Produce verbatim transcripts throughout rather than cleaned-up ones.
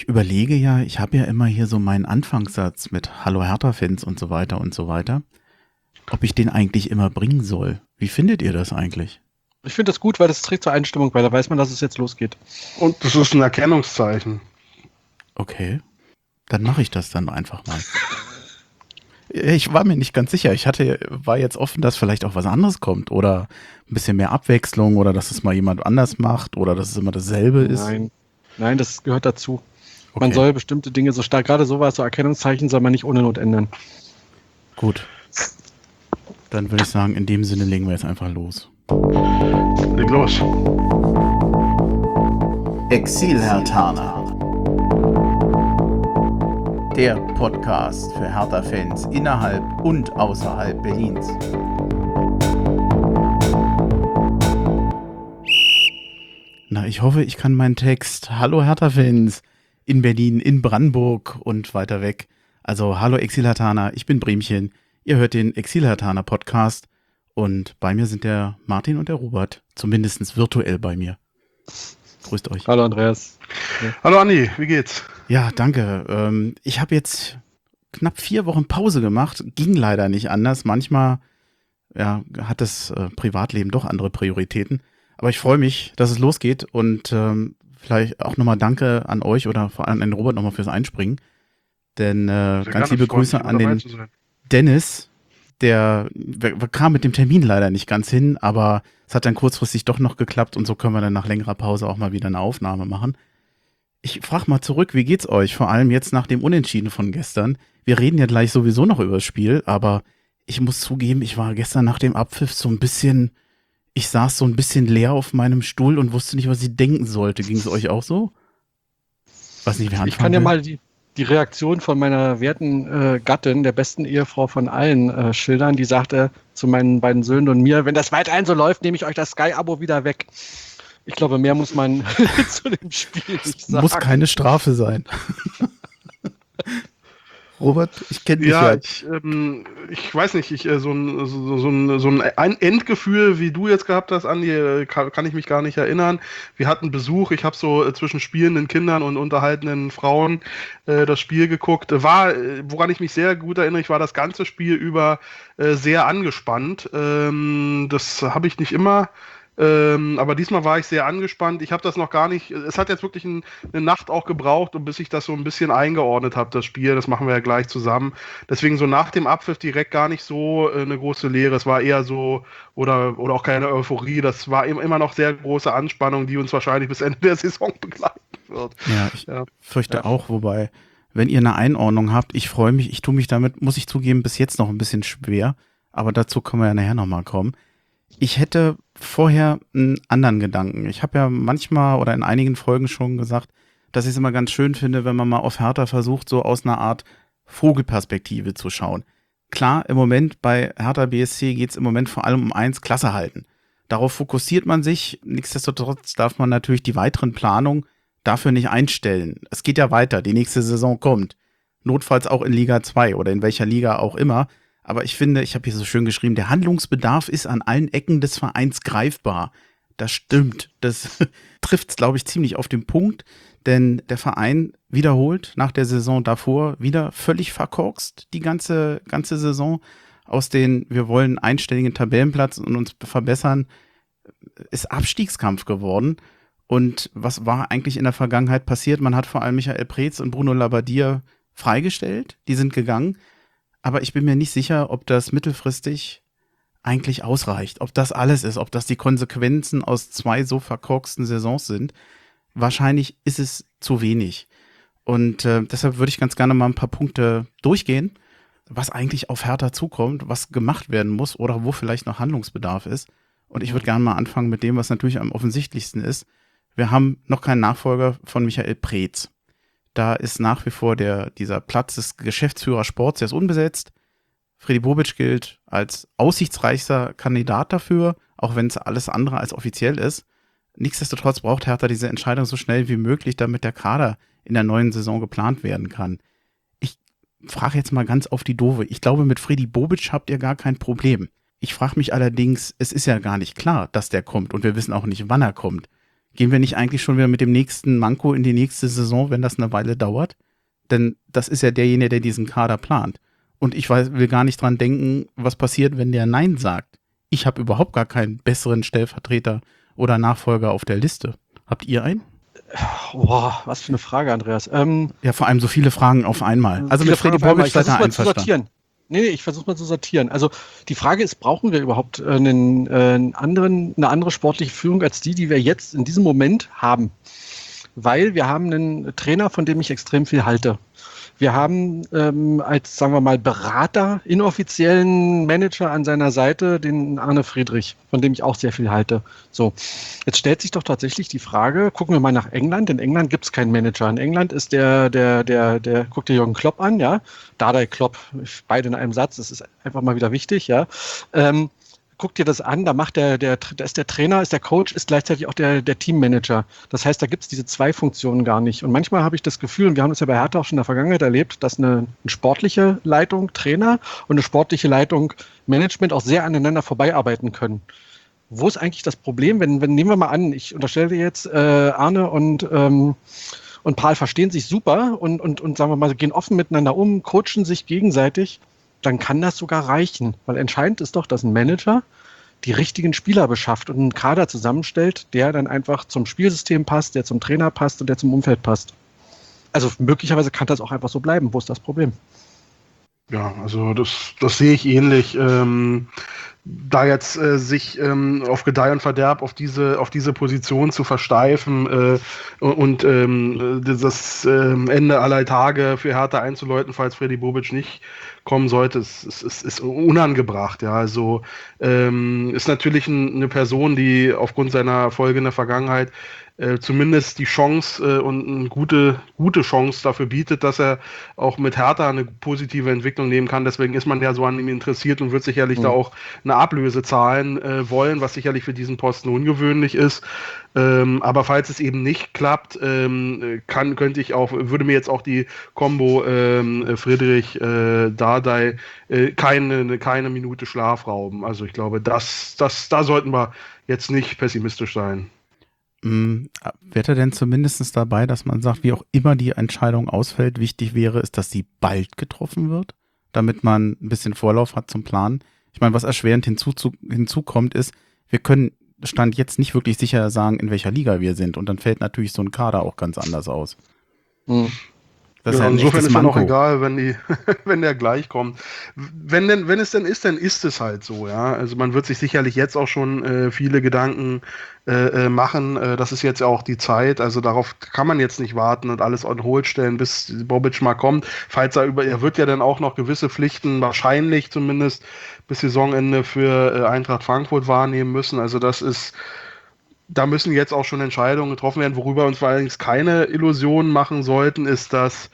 Ich überlege ja, ich habe ja immer hier so meinen Anfangssatz mit Hallo Hertha-Fans und so weiter und so weiter, ob ich den eigentlich immer bringen soll. Wie findet ihr das eigentlich? Ich finde das gut, weil das trägt zur Einstimmung bei. Da weiß man, dass es jetzt losgeht. Und das ist ein Erkennungszeichen. Okay, dann mache ich das dann einfach mal. Ich war mir nicht ganz sicher. Ich hatte, war jetzt offen, dass vielleicht auch was anderes kommt oder ein bisschen mehr Abwechslung oder dass es mal jemand anders macht oder dass es immer dasselbe ist. Nein, nein, das gehört dazu. Man Okay. soll bestimmte Dinge so stark, gerade sowas, so Erkennungszeichen soll man nicht ohne Not ändern. Gut. Dann würde ich sagen, in dem Sinne legen wir jetzt einfach los. Leg los. Exil-Herthaner. Der Podcast für Hertha-Fans innerhalb und außerhalb Berlins. Na, ich hoffe, ich kann meinen Text Hallo Hertha-Fans in Berlin, in Brandenburg und weiter weg. Also hallo Exil-Herthaner, ich bin Bremchen. Ihr hört den Exil-Herthaner Podcast und bei mir sind der Martin und der Robert, zumindest virtuell bei mir. Grüßt euch. Hallo Andreas. Hallo Andi, wie geht's? Ja, danke. Ähm, ich habe jetzt knapp vier Wochen Pause gemacht. Ging leider nicht anders. Manchmal ja, hat das äh, Privatleben doch andere Prioritäten. Aber ich freue mich, dass es losgeht. Und ähm, vielleicht auch nochmal Danke an euch oder vor allem an den Robert nochmal fürs Einspringen. Denn äh, ganz liebe Grüße an den Dennis. Der wir, wir kam mit dem Termin leider nicht ganz hin, aber es hat dann kurzfristig doch noch geklappt. Und so können wir dann nach längerer Pause auch mal wieder eine Aufnahme machen. Ich frage mal zurück, wie geht's euch? Vor allem jetzt nach dem Unentschieden von gestern. Wir reden ja gleich sowieso noch über das Spiel, aber ich muss zugeben, ich war gestern nach dem Abpfiff so ein bisschen, ich saß so ein bisschen leer auf meinem Stuhl und wusste nicht, was ich denken sollte. Ging es euch auch so? Weiß nicht, wer anfangen Ich kann ja will. mal die, die Reaktion von meiner werten äh, Gattin, der besten Ehefrau von allen, äh, schildern. Die sagte zu meinen beiden Söhnen und mir, wenn das weiterhin so läuft, nehme ich euch das Sky-Abo wieder weg. Ich glaube, mehr muss man zu dem Spiel nicht sagen. Muss keine Strafe sein. Robert, ich kenne dich ja. Ja, ich, ähm, ich weiß nicht, ich, äh, so, ein, so, so, ein, so ein Endgefühl, wie du jetzt gehabt hast, Andi, äh, kann, kann ich mich gar nicht erinnern. Wir hatten Besuch, ich habe so äh, zwischen spielenden Kindern und unterhaltenden Frauen äh, das Spiel geguckt. War, äh, woran ich mich sehr gut erinnere, ich war das ganze Spiel über äh, sehr angespannt. Ähm, das habe ich nicht immer. Ähm, aber diesmal war ich sehr angespannt. Ich habe das noch gar nicht. Es hat jetzt wirklich ein, eine Nacht auch gebraucht, und bis ich das so ein bisschen eingeordnet habe, das Spiel. Das machen wir ja gleich zusammen. Deswegen so nach dem Abpfiff direkt gar nicht so äh, eine große Leere. Es war eher so, oder, oder auch keine Euphorie. Das war im, immer noch sehr große Anspannung, die uns wahrscheinlich bis Ende der Saison begleiten wird. Ja, ich Ja. fürchte Ja. auch, wobei, wenn ihr eine Einordnung habt, ich freue mich, ich tue mich damit, muss ich zugeben, bis jetzt noch ein bisschen schwer, aber dazu können wir ja nachher nochmal kommen. Ich hätte vorher einen anderen Gedanken. Ich habe ja manchmal oder in einigen Folgen schon gesagt, dass ich es immer ganz schön finde, wenn man mal auf Hertha versucht, so aus einer Art Vogelperspektive zu schauen. Klar, im Moment bei Hertha B S C geht es im Moment vor allem um eins, Klasse halten. Darauf fokussiert man sich. Nichtsdestotrotz darf man natürlich die weiteren Planungen dafür nicht einstellen. Es geht ja weiter, die nächste Saison kommt. Notfalls auch in Liga zwei oder in welcher Liga auch immer. Aber ich finde, ich habe hier so schön geschrieben, der Handlungsbedarf ist an allen Ecken des Vereins greifbar. Das stimmt. Das trifft es, glaube ich, ziemlich auf den Punkt. Denn der Verein wiederholt nach der Saison davor wieder völlig verkorkst die ganze, ganze Saison. Aus den, wir wollen einstelligen Tabellenplatz und uns verbessern, ist Abstiegskampf geworden. Und was war eigentlich in der Vergangenheit passiert? Man hat vor allem Michael Preetz und Bruno Labbadia freigestellt. Die sind gegangen. Aber ich bin mir nicht sicher, ob das mittelfristig eigentlich ausreicht. Ob das alles ist, ob das die Konsequenzen aus zwei so verkorksten Saisons sind. Wahrscheinlich ist es zu wenig. Und äh, deshalb würde ich ganz gerne mal ein paar Punkte durchgehen, was eigentlich auf Hertha zukommt, was gemacht werden muss oder wo vielleicht noch Handlungsbedarf ist. Und ich würde gerne mal anfangen mit dem, was natürlich am offensichtlichsten ist. Wir haben noch keinen Nachfolger von Michael Preetz. Da ist nach wie vor der, dieser Platz des Geschäftsführers Sports, der ist unbesetzt. Fredi Bobic gilt als aussichtsreichster Kandidat dafür, auch wenn es alles andere als offiziell ist. Nichtsdestotrotz braucht Hertha diese Entscheidung so schnell wie möglich, damit der Kader in der neuen Saison geplant werden kann. Ich frage jetzt mal ganz auf die Doofe. Ich glaube, mit Fredi Bobic habt ihr gar kein Problem. Ich frage mich allerdings, es ist ja gar nicht klar, dass der kommt und wir wissen auch nicht, wann er kommt. gehen wir nicht eigentlich schon wieder mit dem nächsten Manko in die nächste Saison, wenn das eine Weile dauert? Denn das ist ja derjenige, der diesen Kader plant. Und ich weiß, will gar nicht dran denken, was passiert, wenn der Nein sagt. Ich habe überhaupt gar keinen besseren Stellvertreter oder Nachfolger auf der Liste. Habt ihr einen? Boah, was für eine Frage, Andreas. Ähm, Ja, vor allem so viele Fragen auf einmal. Also viele mit Freddy Fragen auf einmal. Bobic Ich seid ihr versuche mal zu einverstanden. sortieren. Nee, nee, ich versuche mal zu sortieren. Also die Frage ist, brauchen wir überhaupt äh, einen, äh, einen anderen, eine andere sportliche Führung als die, die wir jetzt in diesem Moment haben? Weil wir haben einen Trainer, von dem ich extrem viel halte. Wir haben ähm, als, sagen wir mal, Berater, inoffiziellen Manager an seiner Seite den Arne Friedrich, von dem ich auch sehr viel halte. So, jetzt stellt sich doch tatsächlich die Frage, gucken wir mal nach England. In England gibt es keinen Manager. In England ist der, der, der, der, guckt dir Jürgen Klopp an, ja. Dardai Klopp, beide in einem Satz, das ist einfach mal wieder wichtig, ja. Ähm, Guck dir das an, da macht der, der, da ist der Trainer, ist der Coach, ist gleichzeitig auch der, der Teammanager. Das heißt, da gibt es diese zwei Funktionen gar nicht. Und manchmal habe ich das Gefühl, und wir haben das ja bei Hertha auch schon in der Vergangenheit erlebt, dass eine, eine sportliche Leitung Trainer und eine sportliche Leitung Management auch sehr aneinander vorbeiarbeiten können. Wo ist eigentlich das Problem? Wenn, wenn nehmen wir mal an, ich unterstelle dir jetzt, äh, Arne und, ähm, und Paul verstehen sich super und, und, und sagen wir mal, gehen offen miteinander um, coachen sich gegenseitig, dann kann das sogar reichen. Weil entscheidend ist doch, dass ein Manager die richtigen Spieler beschafft und einen Kader zusammenstellt, der dann einfach zum Spielsystem passt, der zum Trainer passt und der zum Umfeld passt. Also möglicherweise kann das auch einfach so bleiben. Wo ist das Problem? Ja, also das, das sehe ich ähnlich. Ähm, da jetzt äh, sich ähm, auf Gedeih und Verderb auf diese, auf diese Position zu versteifen äh, und ähm, das ähm, Ende aller Tage für Hertha einzuläuten, falls Freddy Bobic nicht kommen sollte, ist, ist, ist, ist unangebracht. Ja, also ähm, ist natürlich ein, eine Person, die aufgrund seiner Erfolge in der Vergangenheit äh, zumindest die Chance äh, und eine gute, gute Chance dafür bietet, dass er auch mit Hertha eine positive Entwicklung nehmen kann. Deswegen ist man ja so an ihm interessiert und wird sicherlich mhm. da auch eine Ablöse zahlen äh, wollen, was sicherlich für diesen Posten ungewöhnlich ist. Ähm, aber falls es eben nicht klappt, ähm, kann, könnte ich auch, würde mir jetzt auch die Kombo ähm, Friedrich äh, Dardai äh, keine, keine Minute Schlaf rauben. Also ich glaube, das, das, da sollten wir jetzt nicht pessimistisch sein. Mm, wäre er denn zumindest dabei, dass man sagt, wie auch immer die Entscheidung ausfällt, wichtig wäre, ist, dass sie bald getroffen wird, damit man ein bisschen Vorlauf hat zum Plan? Ich meine, was erschwerend hinzu, zu, hinzukommt, ist, wir können Stand jetzt nicht wirklich sicher sagen, in welcher Liga wir sind. Und dann fällt natürlich so ein Kader auch ganz anders aus. Hm. Das ja, ist ja insofern ist ja noch egal, wenn die, wenn der gleich kommt. Wenn denn, wenn es denn ist, dann ist es halt so, ja. Also man wird sich sicherlich jetzt auch schon äh, viele Gedanken äh, machen. Äh, das ist jetzt auch die Zeit. Also darauf kann man jetzt nicht warten und alles on hold stellen, bis Bobic mal kommt. Falls er über, er wird ja dann auch noch gewisse Pflichten wahrscheinlich zumindest bis Saisonende für äh, Eintracht Frankfurt wahrnehmen müssen. Also das ist Da müssen jetzt auch schon Entscheidungen getroffen werden. Worüber uns allerdings keine Illusionen machen sollten, ist, dass,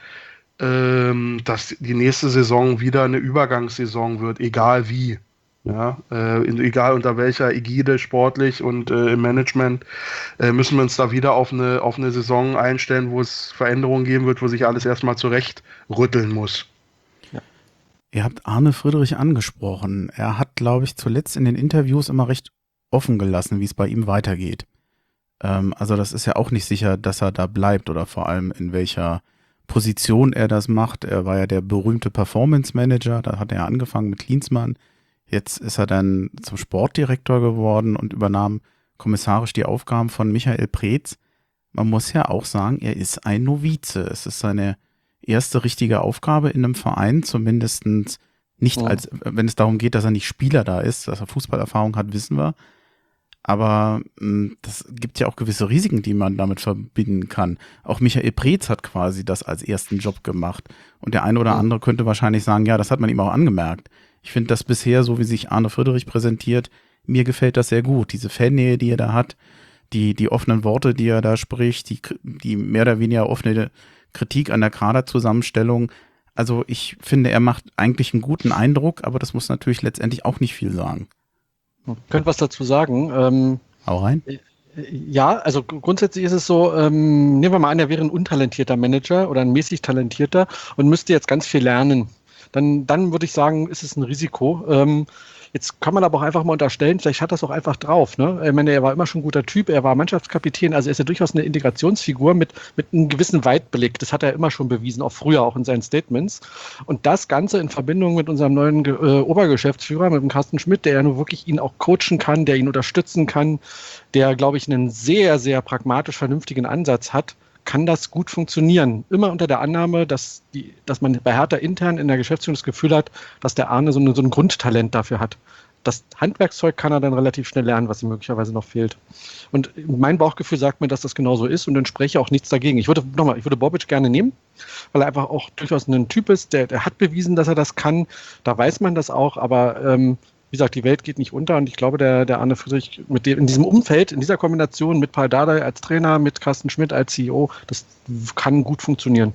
ähm, dass die nächste Saison wieder eine Übergangssaison wird, egal wie. Ja, äh, in, egal unter welcher Ägide sportlich und äh, im Management äh, müssen wir uns da wieder auf eine, auf eine Saison einstellen, wo es Veränderungen geben wird, wo sich alles erstmal zurecht rütteln muss. Ja. Ihr habt Arne Friedrich angesprochen. Er hat, glaube ich, zuletzt in den Interviews immer recht offen gelassen, wie es bei ihm weitergeht. Ähm, also das ist ja auch nicht sicher, dass er da bleibt oder vor allem in welcher Position er das macht. Er war ja der berühmte Performance Manager, da hat er angefangen mit Klinsmann. Jetzt ist er dann zum Sportdirektor geworden und übernahm kommissarisch die Aufgaben von Michael Preetz. Man muss ja auch sagen, er ist ein Novize. Es ist seine erste richtige Aufgabe in einem Verein, zumindest nicht als, wenn es darum geht, dass er nicht Spieler da ist, dass er Fußballerfahrung hat, wissen wir. Aber mh, das gibt ja auch gewisse Risiken, die man damit verbinden kann. Auch Michael Preetz hat quasi das als ersten Job gemacht. Und der eine oder ja. andere könnte wahrscheinlich sagen, ja, das hat man ihm auch angemerkt. Ich finde das bisher, so wie sich Arne Friedrich präsentiert, mir gefällt das sehr gut. Diese Fannähe, die er da hat, die, die offenen Worte, die er da spricht, die, die mehr oder weniger offene Kritik an der Kaderzusammenstellung. Also ich finde, er macht eigentlich einen guten Eindruck, aber das muss natürlich letztendlich auch nicht viel sagen. Ich könnte was dazu sagen. Ähm, Hau rein. Ja, also grundsätzlich ist es so, ähm, nehmen wir mal an, er wäre ein untalentierter Manager oder ein mäßig talentierter und müsste jetzt ganz viel lernen. Dann, dann würde ich sagen, ist es ein Risiko. Ähm, Jetzt kann man aber auch einfach mal unterstellen, vielleicht hat das auch einfach drauf. Ne? Ich meine, er war immer schon ein guter Typ, er war Mannschaftskapitän, also er ist ja durchaus eine Integrationsfigur mit, mit einem gewissen Weitblick. Das hat er immer schon bewiesen, auch früher, auch in seinen Statements. Und das Ganze in Verbindung mit unserem neuen äh, Obergeschäftsführer, mit dem Carsten Schmidt, der ja nur wirklich ihn auch coachen kann, der ihn unterstützen kann, der, glaube ich, einen sehr, sehr pragmatisch vernünftigen Ansatz hat, kann das gut funktionieren. Immer unter der Annahme, dass, die, dass man bei Hertha intern in der Geschäftsführung das Gefühl hat, dass der Arne so, eine, so ein Grundtalent dafür hat. Das Handwerkszeug kann er dann relativ schnell lernen, was ihm möglicherweise noch fehlt. Und mein Bauchgefühl sagt mir, dass das genauso ist und dann spreche ich auch nichts dagegen. Ich würde nochmal, ich würde Bobic gerne nehmen, weil er einfach auch durchaus ein Typ ist, der, der hat bewiesen, dass er das kann. Da weiß man das auch, aber ähm, wie gesagt, die Welt geht nicht unter und ich glaube, der, der Arne Friedrich mit dem, in diesem Umfeld, in dieser Kombination mit Paul Dardai als Trainer, mit Carsten Schmidt als C E O, das kann gut funktionieren.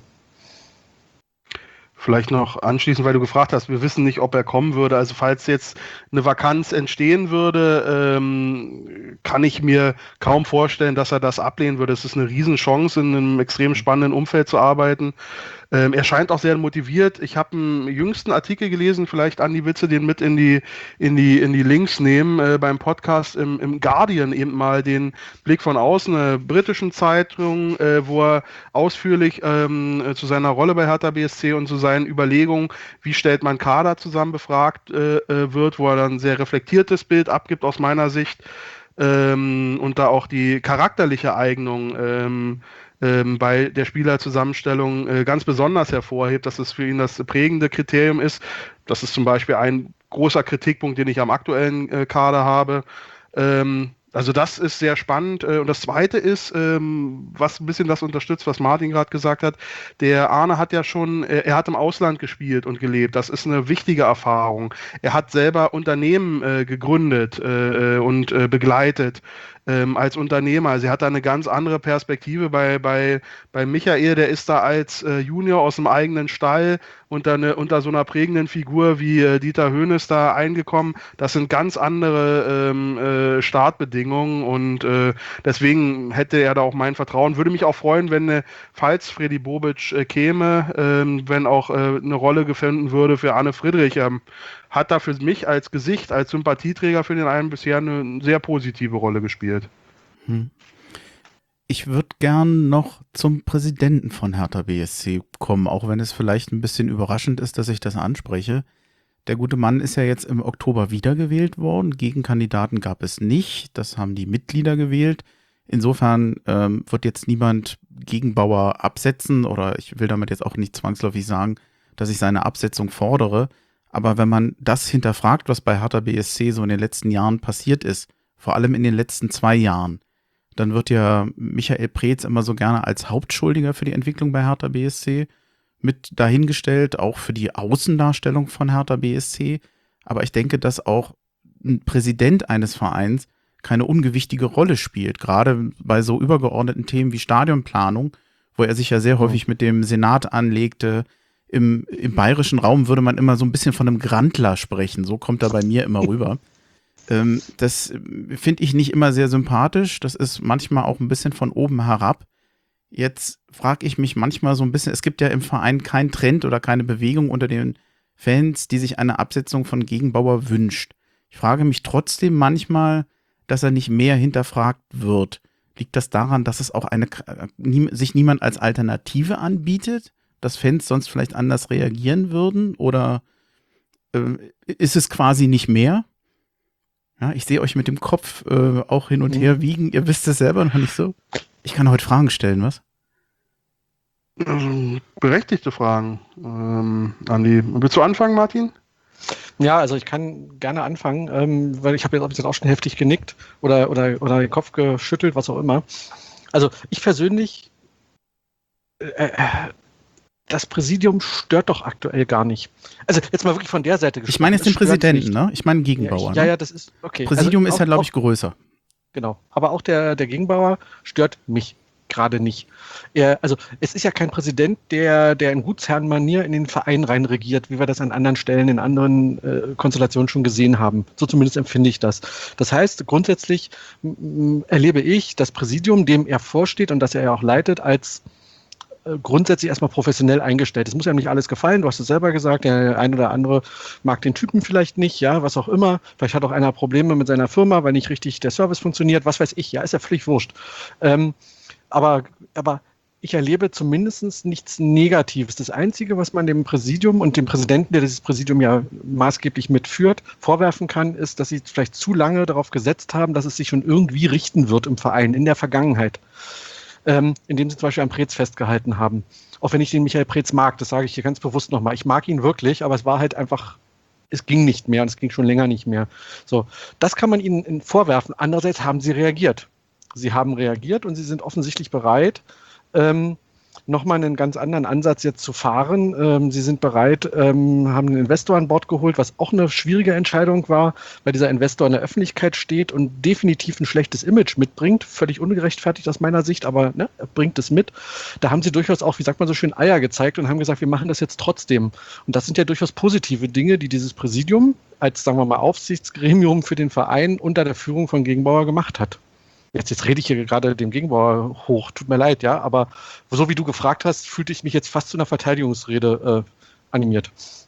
Vielleicht noch anschließend, weil du gefragt hast, wir wissen nicht, ob er kommen würde. Also falls jetzt eine Vakanz entstehen würde, ähm, kann ich mir kaum vorstellen, dass er das ablehnen würde. Es ist eine Riesenchance, in einem extrem spannenden Umfeld zu arbeiten. Ähm, er scheint auch sehr motiviert. Ich habe einen jüngsten Artikel gelesen, vielleicht Andi Witze den mit in die, in die, in die Links nehmen, äh, beim Podcast im, im Guardian eben mal den Blick von außen, einer britischen Zeitung, äh, wo er ausführlich ähm, zu seiner Rolle bei Hertha B S C und zu seinen Überlegungen, wie stellt man Kader zusammen, befragt äh, wird, wo er dann ein sehr reflektiertes Bild abgibt aus meiner Sicht ähm, und da auch die charakterliche Eignung ähm, ähm, bei der Spielerzusammenstellung äh, ganz besonders hervorhebt, dass es für ihn das prägende Kriterium ist. Das ist zum Beispiel ein großer Kritikpunkt, den ich am aktuellen äh, Kader habe. Ähm, also das ist sehr spannend. Äh, und das Zweite ist, ähm, was ein bisschen das unterstützt, was Martin gerade gesagt hat, der Arne hat ja schon, äh, er hat im Ausland gespielt und gelebt. Das ist eine wichtige Erfahrung. Er hat selber Unternehmen äh, gegründet äh, und äh, begleitet. Ähm, als Unternehmer. Also er hat da eine ganz andere Perspektive bei, bei, bei Michael, der ist da als äh, Junior aus dem eigenen Stall unter, eine, unter so einer prägenden Figur wie äh, Dieter Hoeneß da eingekommen. Das sind ganz andere ähm, äh, Startbedingungen und äh, deswegen hätte er da auch mein Vertrauen. Würde mich auch freuen, wenn, äh, falls Freddy Bobic äh, käme, äh, wenn auch äh, eine Rolle gefunden würde für Arne Friedrich. Ähm, hat da für mich als Gesicht, als Sympathieträger für den einen bisher eine sehr positive Rolle gespielt. Hm. Ich würde gern noch zum Präsidenten von Hertha B S C kommen, auch wenn es vielleicht ein bisschen überraschend ist, dass ich das anspreche. Der gute Mann ist ja jetzt im Oktober wiedergewählt worden. Gegenkandidaten gab es nicht. Das haben die Mitglieder gewählt. Insofern ähm, wird jetzt niemand Gegenbauer absetzen oder ich will damit jetzt auch nicht zwangsläufig sagen, dass ich seine Absetzung fordere. Aber wenn man das hinterfragt, was bei Hertha B S C so in den letzten Jahren passiert ist, vor allem in den letzten zwei Jahren, dann wird ja Michael Preetz immer so gerne als Hauptschuldiger für die Entwicklung bei Hertha B S C mit dahingestellt, auch für die Außendarstellung von Hertha B S C. Aber ich denke, dass auch ein Präsident eines Vereins keine ungewichtige Rolle spielt, gerade bei so übergeordneten Themen wie Stadionplanung, wo er sich ja sehr häufig mit dem Senat anlegte. Im, im bayerischen Raum würde man immer so ein bisschen von einem Grandler sprechen. So kommt er bei mir immer rüber. ähm, das finde ich nicht immer sehr sympathisch. Das ist manchmal auch ein bisschen von oben herab. Jetzt frage ich mich manchmal so ein bisschen, es gibt ja im Verein keinen Trend oder keine Bewegung unter den Fans, die sich eine Absetzung von Gegenbauer wünscht. Ich frage mich trotzdem manchmal, dass er nicht mehr hinterfragt wird. Liegt das daran, dass es auch eine, sich niemand als Alternative anbietet? Dass Fans sonst vielleicht anders reagieren würden? Oder äh, ist es quasi nicht mehr? Ja, ich sehe euch mit dem Kopf äh, auch hin und her wiegen. Ihr wisst es selber noch nicht so. Ich kann heute Fragen stellen, was? Also, berechtigte Fragen. Ähm, Andi, willst du anfangen, Martin? Ja, also ich kann gerne anfangen, ähm, weil ich habe jetzt, jetzt auch schon heftig genickt oder, oder, oder den Kopf geschüttelt, was auch immer. Also ich persönlich äh, das Präsidium stört doch aktuell gar nicht. Also jetzt mal wirklich von der Seite gesprochen. Ich meine jetzt den Präsidenten, ne? Ich meine Gegenbauer. Ja, ich, ne? ja, ja, das ist okay. Präsidium also ist ja, glaube ich, auch, größer. Genau. Aber auch der, der Gegenbauer stört mich gerade nicht. Er, also es ist ja kein Präsident, der, der in Gutsherrenmanier in den Verein reinregiert, wie wir das an anderen Stellen, in anderen äh, Konstellationen schon gesehen haben. So zumindest empfinde ich das. Das heißt, grundsätzlich m- m- erlebe ich das Präsidium, dem er vorsteht und das er ja auch leitet, als äh, grundsätzlich erstmal professionell eingestellt. Es muss ja nicht alles gefallen, du hast es selber gesagt, der ein oder andere mag den Typen vielleicht nicht, ja, was auch immer. Vielleicht hat auch einer Probleme mit seiner Firma, weil nicht richtig der Service funktioniert, was weiß ich, ja, ist ja völlig wurscht. Ähm, aber, aber ich erlebe zumindest nichts Negatives. Das Einzige, was man dem Präsidium und dem Präsidenten, der dieses Präsidium ja maßgeblich mitführt, vorwerfen kann, ist, dass sie vielleicht zu lange darauf gesetzt haben, dass es sich schon irgendwie richten wird im Verein, in der Vergangenheit. Ähm, indem sie zum Beispiel an Preetz festgehalten haben. Auch wenn ich den Michael Preetz mag, das sage ich hier ganz bewusst nochmal. Ich mag ihn wirklich, aber es war halt einfach, es ging nicht mehr und es ging schon länger nicht mehr. So, das kann man ihnen vorwerfen. Andererseits haben sie reagiert. Sie haben reagiert und sie sind offensichtlich bereit, Ähm, nochmal einen ganz anderen Ansatz jetzt zu fahren. Ähm, sie sind bereit, ähm, haben einen Investor an Bord geholt, was auch eine schwierige Entscheidung war, weil dieser Investor in der Öffentlichkeit steht und definitiv ein schlechtes Image mitbringt. Völlig ungerechtfertigt aus meiner Sicht, aber ne, er bringt es mit. Da haben sie durchaus auch, wie sagt man so schön, Eier gezeigt und haben gesagt, wir machen das jetzt trotzdem. Und das sind ja durchaus positive Dinge, die dieses Präsidium als, sagen wir mal, Aufsichtsgremium für den Verein unter der Führung von Gegenbauer gemacht hat. Jetzt, jetzt rede ich hier gerade dem Gegenbauer hoch, tut mir leid, ja, aber so wie du gefragt hast, fühlte ich mich jetzt fast zu einer Verteidigungsrede äh, animiert.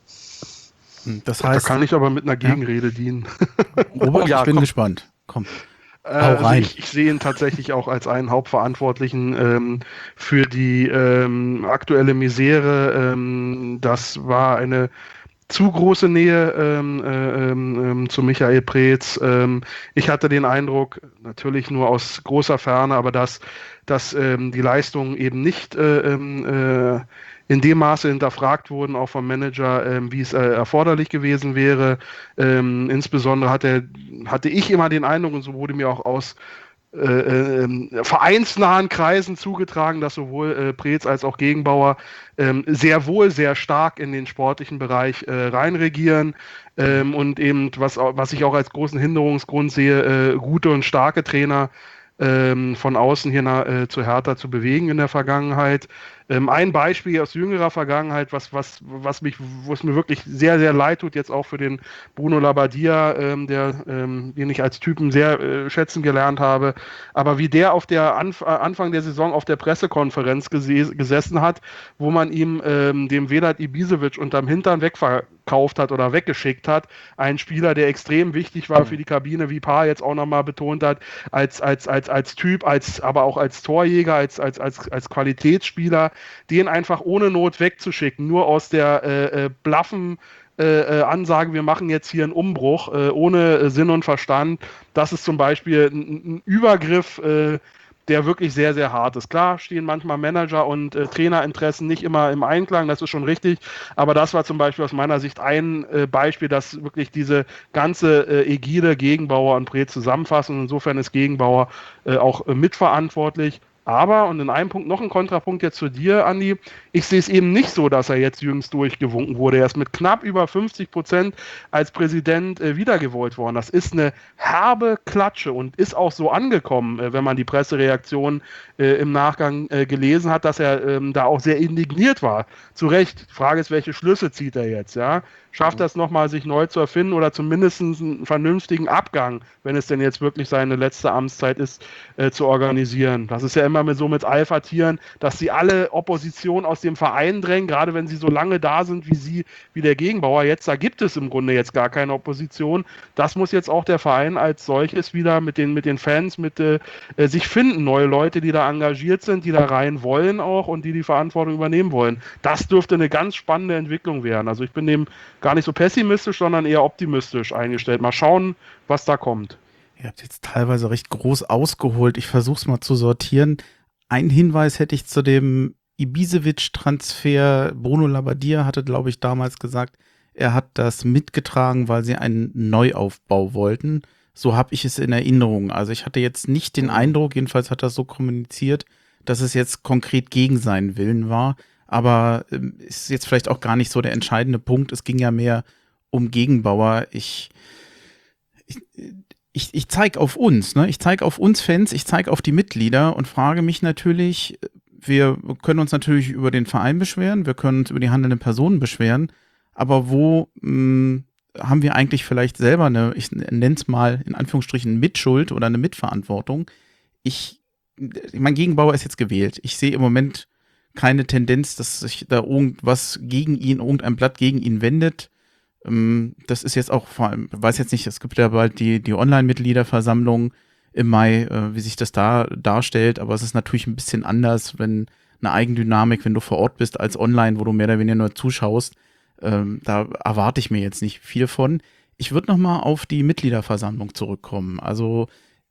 Das heißt, da kann ich aber mit einer Gegenrede ja. dienen. Robert, ja, ich bin komm. gespannt. Komm. Hau rein. Also ich, ich sehe ihn tatsächlich auch als einen Hauptverantwortlichen ähm, für die ähm, aktuelle Misere. Ähm, das war eine zu große Nähe ähm, äh, ähm, zu Michael Preetz. Ähm, ich hatte den Eindruck, natürlich nur aus großer Ferne, aber dass, dass ähm, die Leistungen eben nicht äh, äh, in dem Maße hinterfragt wurden, auch vom Manager, ähm, wie es äh, erforderlich gewesen wäre. Ähm, insbesondere hatte, hatte ich immer den Eindruck, und so wurde mir auch aus Äh, äh, vereinsnahen Kreisen zugetragen, dass sowohl äh, Preetz als auch Gegenbauer ähm, sehr wohl sehr stark in den sportlichen Bereich äh, reinregieren ähm, und eben, was, was ich auch als großen Hinderungsgrund sehe, äh, gute und starke Trainer ähm, von außen hier nach, äh, zu Hertha zu bewegen in der Vergangenheit. Ähm, ein Beispiel aus jüngerer Vergangenheit, was, was, was mich, wo es mir wirklich sehr, sehr leid tut, jetzt auch für den Bruno Labbadia, ähm, der, ähm, den ich als Typen sehr äh, schätzen gelernt habe, aber wie der auf der Anf Anfang der Saison auf der Pressekonferenz gese gesessen hat, wo man ihm ähm, dem Vedat Ibisevic unterm Hintern wegverkauft hat oder weggeschickt hat, ein Spieler, der extrem wichtig war für die Kabine, wie Paar jetzt auch nochmal betont hat, als, als, als, als Typ, als, aber auch als Torjäger, als, als, als, als Qualitätsspieler, den einfach ohne Not wegzuschicken, nur aus der äh, äh, blaffen äh, äh, Ansage, wir machen jetzt hier einen Umbruch, äh, ohne äh, Sinn und Verstand. Das ist zum Beispiel ein, ein Übergriff, äh, der wirklich sehr, sehr hart ist. Klar stehen manchmal Manager- und äh, Trainerinteressen nicht immer im Einklang, das ist schon richtig, aber das war zum Beispiel aus meiner Sicht ein äh, Beispiel, das wirklich diese ganze äh, Ägide Gegenbauer und Preetz zusammenfassen und insofern ist Gegenbauer äh, auch äh, mitverantwortlich. Aber, und in einem Punkt noch ein Kontrapunkt jetzt zu dir, Andi, ich sehe es eben nicht so, dass er jetzt jüngst durchgewunken wurde. Er ist mit knapp über fünfzig Prozent als Präsident äh, wiedergewählt worden. Das ist eine herbe Klatsche und ist auch so angekommen, äh, wenn man die Pressereaktion äh, im Nachgang äh, gelesen hat, dass er ähm, da auch sehr indigniert war. Zu Recht. Die Frage ist, welche Schlüsse zieht er jetzt, ja? Schafft er es nochmal, sich neu zu erfinden oder zumindest einen vernünftigen Abgang, wenn es denn jetzt wirklich seine letzte Amtszeit ist, äh, zu organisieren. Das ist ja immer mit so mit Alpha-Tieren, dass sie alle Opposition aus dem Verein drängen, gerade wenn sie so lange da sind wie sie, wie der Gegenbauer jetzt. Da gibt es im Grunde jetzt gar keine Opposition. Das muss jetzt auch der Verein als solches wieder mit den, mit den Fans, mit äh, sich finden. Neue Leute, die da engagiert sind, die da rein wollen auch und die die Verantwortung übernehmen wollen. Das dürfte eine ganz spannende Entwicklung werden. Also ich bin dem gar nicht so pessimistisch, sondern eher optimistisch eingestellt. Mal schauen, was da kommt. Ihr habt jetzt teilweise recht groß ausgeholt. Ich versuche es mal zu sortieren. Einen Hinweis hätte ich zu dem Ibisevic-Transfer. Bruno Labbadia hatte, glaube ich, damals gesagt, er hat das mitgetragen, weil sie einen Neuaufbau wollten. So habe ich es in Erinnerung. Also ich hatte jetzt nicht den Eindruck, jedenfalls hat er so kommuniziert, dass es jetzt konkret gegen seinen Willen war. Aber ähm, ist jetzt vielleicht auch gar nicht so der entscheidende Punkt. Es ging ja mehr um Gegenbauer. Ich, ich, ich, ich zeige auf uns, ne? Ich zeige auf uns Fans, ich zeige auf die Mitglieder und frage mich natürlich, wir können uns natürlich über den Verein beschweren, wir können uns über die handelnden Personen beschweren, aber wo mh, haben wir eigentlich vielleicht selber eine, ich nenne es mal in Anführungsstrichen Mitschuld oder eine Mitverantwortung? Ich, mein Gegenbauer ist jetzt gewählt. Ich sehe im Moment keine Tendenz, dass sich da irgendwas gegen ihn, irgendein Blatt gegen ihn wendet. Ähm, das ist jetzt auch vor allem, ich weiß jetzt nicht, es gibt ja bald die, die Online-Mitgliederversammlung im Mai, äh, wie sich das da darstellt, aber es ist natürlich ein bisschen anders, wenn eine Eigendynamik, wenn du vor Ort bist, als online, wo du mehr oder weniger nur zuschaust. Ähm, da erwarte ich mir jetzt nicht viel von. Ich würde noch mal auf die Mitgliederversammlung zurückkommen. Also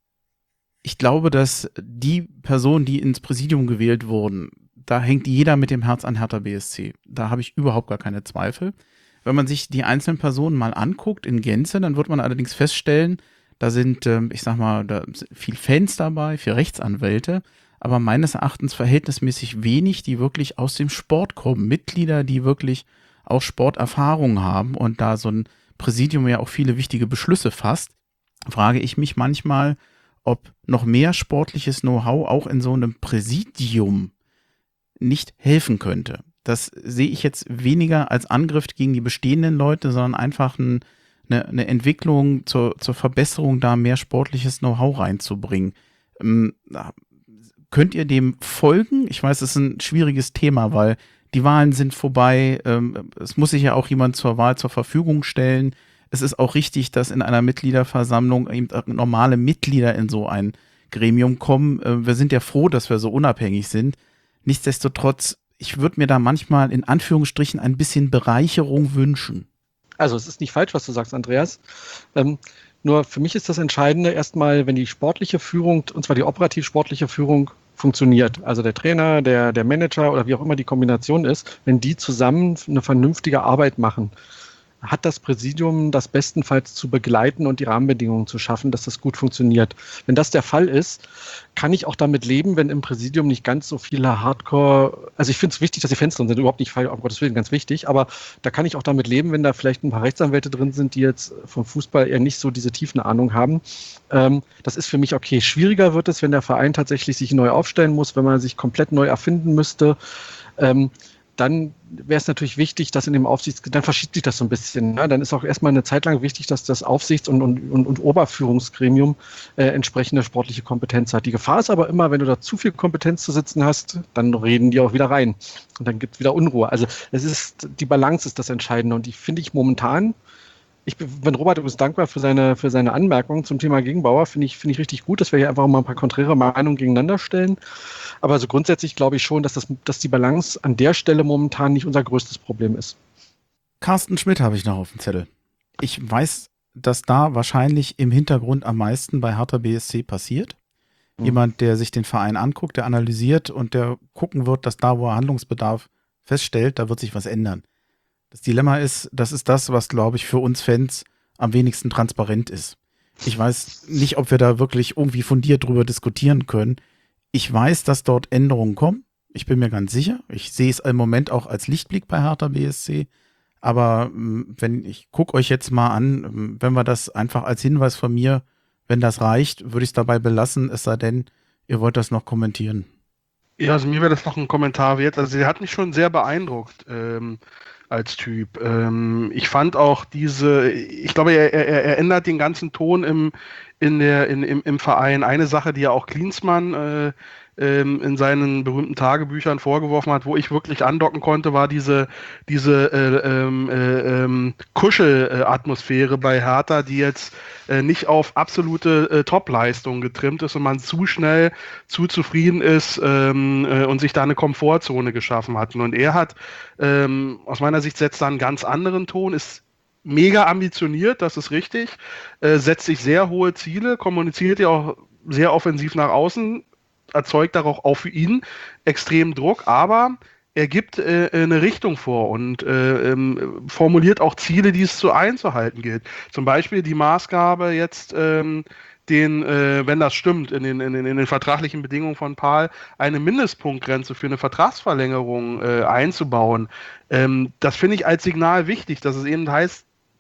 ich glaube, dass die Personen, die ins Präsidium gewählt wurden, da hängt jeder mit dem Herz an Hertha B S C. Da habe ich überhaupt gar keine Zweifel. Wenn man sich die einzelnen Personen mal anguckt in Gänze, dann wird man allerdings feststellen, da sind, ähm, ich sag mal, da sind viel Fans dabei, viel Rechtsanwälte, aber meines Erachtens verhältnismäßig wenig, die wirklich aus dem Sport kommen. Mitglieder, die wirklich auch Sporterfahrung haben und da so ein Präsidium ja auch viele wichtige Beschlüsse fasst, frage ich mich manchmal, ob noch mehr sportliches Know-how auch in so einem Präsidium nicht helfen könnte. Das sehe ich jetzt weniger als Angriff gegen die bestehenden Leute, sondern einfach ein, eine, eine Entwicklung zur, zur Verbesserung, da mehr sportliches Know-how reinzubringen. Ähm, könnt ihr dem folgen? Ich weiß, es ist ein schwieriges Thema, weil die Wahlen sind vorbei. Ähm, es muss sich ja auch jemand zur Wahl zur Verfügung stellen. Es ist auch richtig, dass in einer Mitgliederversammlung eben normale Mitglieder in so ein Gremium kommen. Äh, wir sind ja froh, dass wir so unabhängig sind. Nichtsdestotrotz, ich würde mir da manchmal in Anführungsstrichen ein bisschen Bereicherung wünschen. Also es ist nicht falsch, was du sagst, Andreas. Ähm, nur für mich ist das Entscheidende erstmal, wenn die sportliche Führung, und zwar die operativ-sportliche Führung, funktioniert. Also der Trainer, der, der Manager oder wie auch immer die Kombination ist, wenn die zusammen eine vernünftige Arbeit machen, hat das Präsidium das bestenfalls zu begleiten und die Rahmenbedingungen zu schaffen, dass das gut funktioniert. Wenn das der Fall ist, kann ich auch damit leben, wenn im Präsidium nicht ganz so viele Hardcore, also ich finde es wichtig, dass die Fans drin sind, überhaupt nicht falsch, um Gottes Willen, ganz wichtig, aber da kann ich auch damit leben, wenn da vielleicht ein paar Rechtsanwälte drin sind, die jetzt vom Fußball eher nicht so diese tiefen Ahnung haben. Ähm, das ist für mich okay. Schwieriger wird es, wenn der Verein tatsächlich sich neu aufstellen muss, wenn man sich komplett neu erfinden müsste. Ähm, dann wäre es natürlich wichtig, dass in dem Aufsichts... Dann verschiebt sich das so ein bisschen. Ne? Dann ist auch erstmal eine Zeit lang wichtig, dass das Aufsichts- und, und, und, und Oberführungsgremium äh, entsprechende sportliche Kompetenz hat. Die Gefahr ist aber immer, wenn du da zu viel Kompetenz zu sitzen hast, dann reden die auch wieder rein. Und dann gibt es wieder Unruhe. Also es ist, die Balance ist das Entscheidende. Und die finde ich momentan... Ich bin Robert übrigens dankbar für seine, für seine Anmerkungen zum Thema Gegenbauer. Finde ich, finde ich richtig gut, dass wir hier einfach mal ein paar konträre Meinungen gegeneinander stellen. Aber so grundsätzlich glaube ich schon, dass, das, dass die Balance an der Stelle momentan nicht unser größtes Problem ist. Carsten Schmidt habe ich noch auf dem Zettel. Ich weiß, dass da wahrscheinlich im Hintergrund am meisten bei Hertha B S C passiert. Mhm. Jemand, der sich den Verein anguckt, der analysiert und der gucken wird, dass da, wo er Handlungsbedarf feststellt, da wird sich was ändern. Das Dilemma ist, das ist das, was, glaube ich, für uns Fans am wenigsten transparent ist. Ich weiß nicht, ob wir da wirklich irgendwie fundiert drüber diskutieren können. Ich weiß, dass dort Änderungen kommen. Ich bin mir ganz sicher. Ich sehe es im Moment auch als Lichtblick bei Hertha B S C. Aber wenn ich gucke euch jetzt mal an, wenn wir das einfach als Hinweis von mir, wenn das reicht, würde ich es dabei belassen, es sei denn, ihr wollt das noch kommentieren. Ja, also mir wäre das noch ein Kommentar wert. Also der hat mich schon sehr beeindruckt ähm, als Typ. Ähm, ich fand auch diese, ich glaube, er, er, er ändert den ganzen Ton im, in der, in, im, im Verein. Eine Sache, die ja auch Klinsmann äh, ähm, in seinen berühmten Tagebüchern vorgeworfen hat, wo ich wirklich andocken konnte, war diese, diese äh, ähm, äh, ähm, Kuschelatmosphäre bei Hertha, die jetzt äh, nicht auf absolute äh, Top-Leistung getrimmt ist und man zu schnell zu zufrieden ist ähm, äh, und sich da eine Komfortzone geschaffen hat. Und er hat, ähm, aus meiner Sicht, setzt da einen ganz anderen Ton, ist mega ambitioniert, das ist richtig, äh, setzt sich sehr hohe Ziele, kommuniziert ja auch sehr offensiv nach außen, erzeugt darauf auch für ihn extremen Druck, aber er gibt äh, eine Richtung vor und äh, ähm, formuliert auch Ziele, die es zu einzuhalten gilt. Zum Beispiel die Maßgabe jetzt, ähm, den, äh, wenn das stimmt, in den, in, den, in den vertraglichen Bedingungen von Pahl, eine Mindestpunktgrenze für eine Vertragsverlängerung äh, einzubauen. Ähm, das finde ich als Signal wichtig, dass es eben heißt,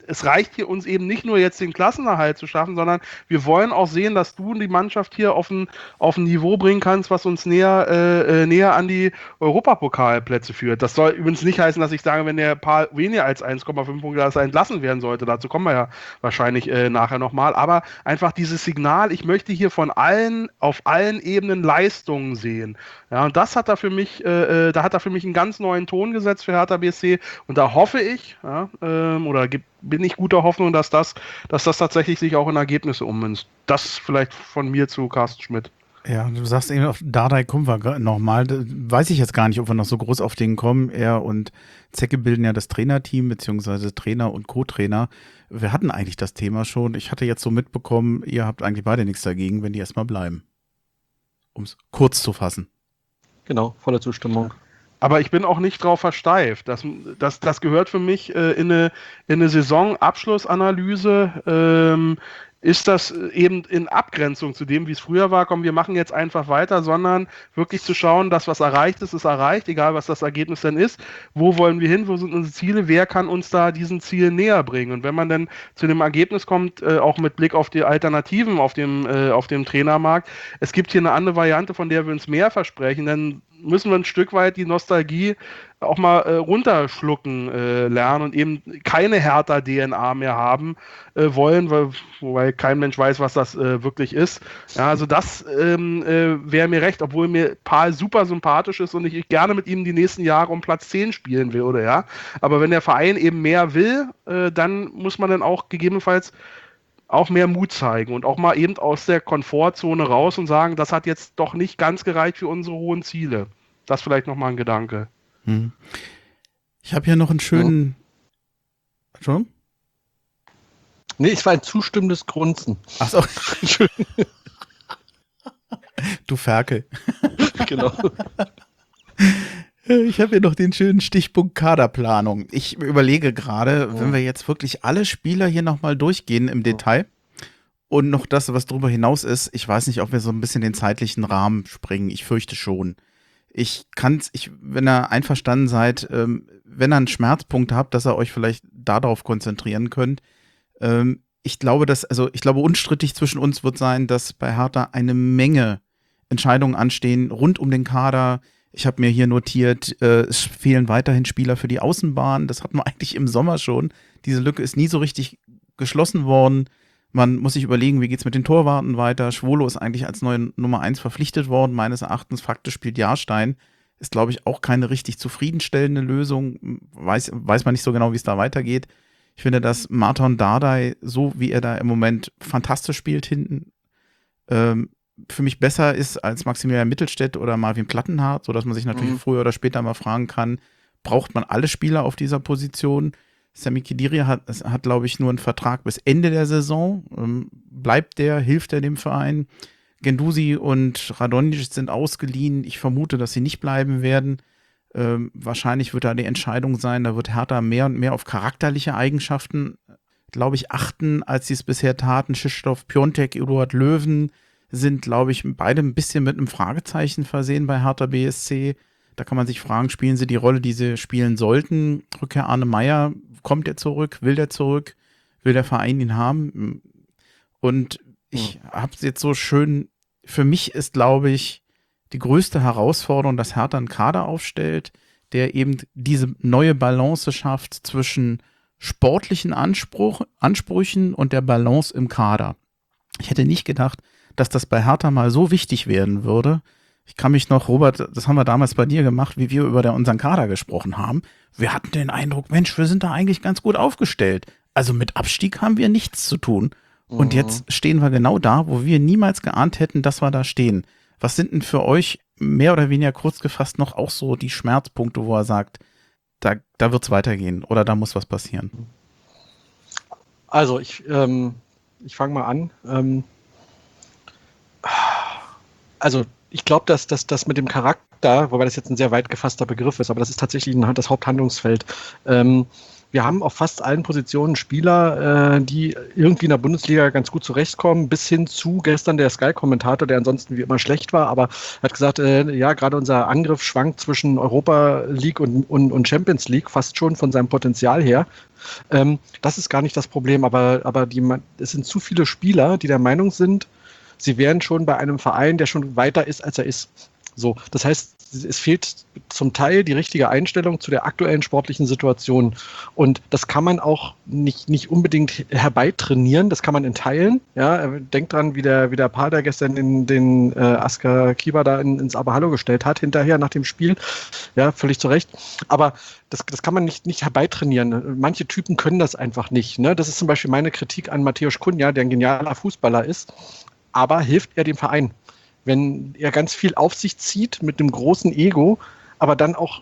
es reicht hier uns eben nicht nur jetzt den Klassenerhalt zu schaffen, sondern wir wollen auch sehen, dass du die Mannschaft hier auf ein, auf ein Niveau bringen kannst, was uns näher, äh, näher an die Europapokalplätze führt. Das soll übrigens nicht heißen, dass ich sage, wenn der paar weniger als eins Komma fünf Punkte dass er entlassen werden sollte. Dazu kommen wir ja wahrscheinlich äh, nachher nochmal. Aber einfach dieses Signal, ich möchte hier von allen, auf allen Ebenen Leistungen sehen. Ja, und das hat er für mich, äh, da hat er für mich einen ganz neuen Ton gesetzt für Hertha B S C. Und da hoffe ich, ja, ähm, oder gibt bin ich guter Hoffnung, dass das, dass das tatsächlich sich auch in Ergebnisse ummünzt. Das vielleicht von mir zu Carsten Schmidt. Ja, du sagst eben auf Dardai kommen wir nochmal. Weiß ich jetzt gar nicht, ob wir noch so groß auf den kommen. Er und Zecke bilden ja das Trainerteam, beziehungsweise Trainer und Co-Trainer. Wir hatten eigentlich das Thema schon. Ich hatte jetzt so mitbekommen, ihr habt eigentlich beide nichts dagegen, wenn die erstmal bleiben. Um es kurz zu fassen. Genau, volle Zustimmung. Aber ich bin auch nicht drauf versteift. Das, das, das gehört für mich äh, in eine, in eine Saisonabschlussanalyse. Ähm, ist das eben in Abgrenzung zu dem, wie es früher war, komm, wir machen jetzt einfach weiter, sondern wirklich zu schauen, dass was erreicht ist, ist erreicht, egal was das Ergebnis denn ist. Wo wollen wir hin, wo sind unsere Ziele, wer kann uns da diesen Zielen näher bringen? Und wenn man dann zu dem Ergebnis kommt, äh, auch mit Blick auf die Alternativen auf dem, äh, auf dem Trainermarkt, es gibt hier eine andere Variante, von der wir uns mehr versprechen, dann müssen wir ein Stück weit die Nostalgie auch mal äh, runterschlucken äh, lernen und eben keine Hertha-D N A mehr haben äh, wollen, weil, wobei kein Mensch weiß, was das äh, wirklich ist. Ja, also das ähm, äh, wäre mir recht, obwohl mir Paul super sympathisch ist und ich gerne mit ihm die nächsten Jahre um Platz zehn spielen würde, ja. Aber wenn der Verein eben mehr will, äh, dann muss man dann auch gegebenenfalls auch mehr Mut zeigen und auch mal eben aus der Komfortzone raus und sagen, das hat jetzt doch nicht ganz gereicht für unsere hohen Ziele. Das vielleicht nochmal ein Gedanke. Hm. Ich habe hier noch einen schönen... Ja. Schon? Nee, es war ein zustimmendes Grunzen. Ach so. Du Ferkel. Genau. Ich habe hier noch den schönen Stichpunkt Kaderplanung. Ich überlege gerade, Oh. wenn wir jetzt wirklich alle Spieler hier nochmal durchgehen im Detail und noch das, was darüber hinaus ist, ich weiß nicht, ob wir so ein bisschen den zeitlichen Rahmen springen. Ich fürchte schon. Ich kann's, ich, wenn ihr einverstanden seid, ähm, wenn ihr einen Schmerzpunkt habt, dass ihr euch vielleicht darauf konzentrieren könnt. Ähm, ich glaube, dass, also ich glaube, unstrittig zwischen uns wird sein, dass bei Hertha eine Menge Entscheidungen anstehen rund um den Kader. Ich habe mir hier notiert, äh, es fehlen weiterhin Spieler für die Außenbahn. Das hatten wir eigentlich im Sommer schon. Diese Lücke ist nie so richtig geschlossen worden. Man muss sich überlegen, wie geht's mit den Torwarten weiter. Schwolo ist eigentlich als neue Nummer eins verpflichtet worden, meines Erachtens. Faktisch spielt Jahrstein. Ist, glaube ich, auch keine richtig zufriedenstellende Lösung. Weiß, weiß man nicht so genau, wie es da weitergeht. Ich finde, dass Marton Dardai, so wie er da im Moment fantastisch spielt hinten, ähm, für mich besser ist als Maximilian Mittelstädt oder Marvin Plattenhardt, sodass man sich natürlich Mhm. früher oder später mal fragen kann, braucht man alle Spieler auf dieser Position? Sami Khedira hat, hat glaube ich, nur einen Vertrag bis Ende der Saison. Ähm, bleibt der, hilft er dem Verein? Gendusi und Radonjic sind ausgeliehen. Ich vermute, dass sie nicht bleiben werden. Ähm, wahrscheinlich wird da die Entscheidung sein, da wird Hertha mehr und mehr auf charakterliche Eigenschaften, glaube ich, achten, als sie es bisher taten. Krzysztof Piontek, Eduard Löwen sind, glaube ich, beide ein bisschen mit einem Fragezeichen versehen bei Hertha B S C. Da kann man sich fragen, spielen sie die Rolle, die sie spielen sollten? Rückkehr Arne Meyer, kommt er zurück? Will der zurück? Will der Verein ihn haben? Und ich mhm. habe es jetzt so schön, für mich ist, glaube ich, die größte Herausforderung, dass Hertha einen Kader aufstellt, der eben diese neue Balance schafft zwischen sportlichen Anspruch, Ansprüchen und der Balance im Kader. Ich hätte nicht gedacht, dass das bei Hertha mal so wichtig werden würde. Ich kann mich noch, Robert, das haben wir damals bei dir gemacht, wie wir über der, unseren Kader gesprochen haben. Wir hatten den Eindruck, Mensch, wir sind da eigentlich ganz gut aufgestellt. Also mit Abstieg haben wir nichts zu tun. Und Mhm. jetzt stehen wir genau da, wo wir niemals geahnt hätten, dass wir da stehen. Was sind denn für euch mehr oder weniger kurz gefasst noch auch so die Schmerzpunkte, wo er sagt, da, da wird es weitergehen oder da muss was passieren? Also ich, ähm, ich fange mal an. Ähm, also ich glaube, dass das mit dem Charakter, wobei das jetzt ein sehr weit gefasster Begriff ist, aber das ist tatsächlich ein, das Haupthandlungsfeld. Ähm, wir haben auf fast allen Positionen Spieler, äh, die irgendwie in der Bundesliga ganz gut zurechtkommen, bis hin zu gestern der Sky-Kommentator, der ansonsten wie immer schlecht war, aber hat gesagt, äh, ja, gerade unser Angriff schwankt zwischen Europa League und, und, und Champions League, fast schon von seinem Potenzial her. Ähm, das ist gar nicht das Problem, aber, aber die, es sind zu viele Spieler, die der Meinung sind, sie wären schon bei einem Verein, der schon weiter ist, als er ist. So, das heißt, es fehlt zum Teil die richtige Einstellung zu der aktuellen sportlichen Situation. Und das kann man auch nicht, nicht unbedingt herbeitrainieren, das kann man in Teilen. Ja, denkt dran, wie der, wie der Pader gestern in den äh, Asker Kiba da in, ins Aber-Hallo gestellt hat, hinterher nach dem Spiel. Ja, völlig zu Recht. Aber das, das kann man nicht, nicht herbeitrainieren. Manche Typen können das einfach nicht. Ne? Das ist zum Beispiel meine Kritik an Matthäus Cunha, der ein genialer Fußballer ist. Aber hilft er dem Verein? Wenn er ganz viel auf sich zieht mit einem großen Ego, aber dann auch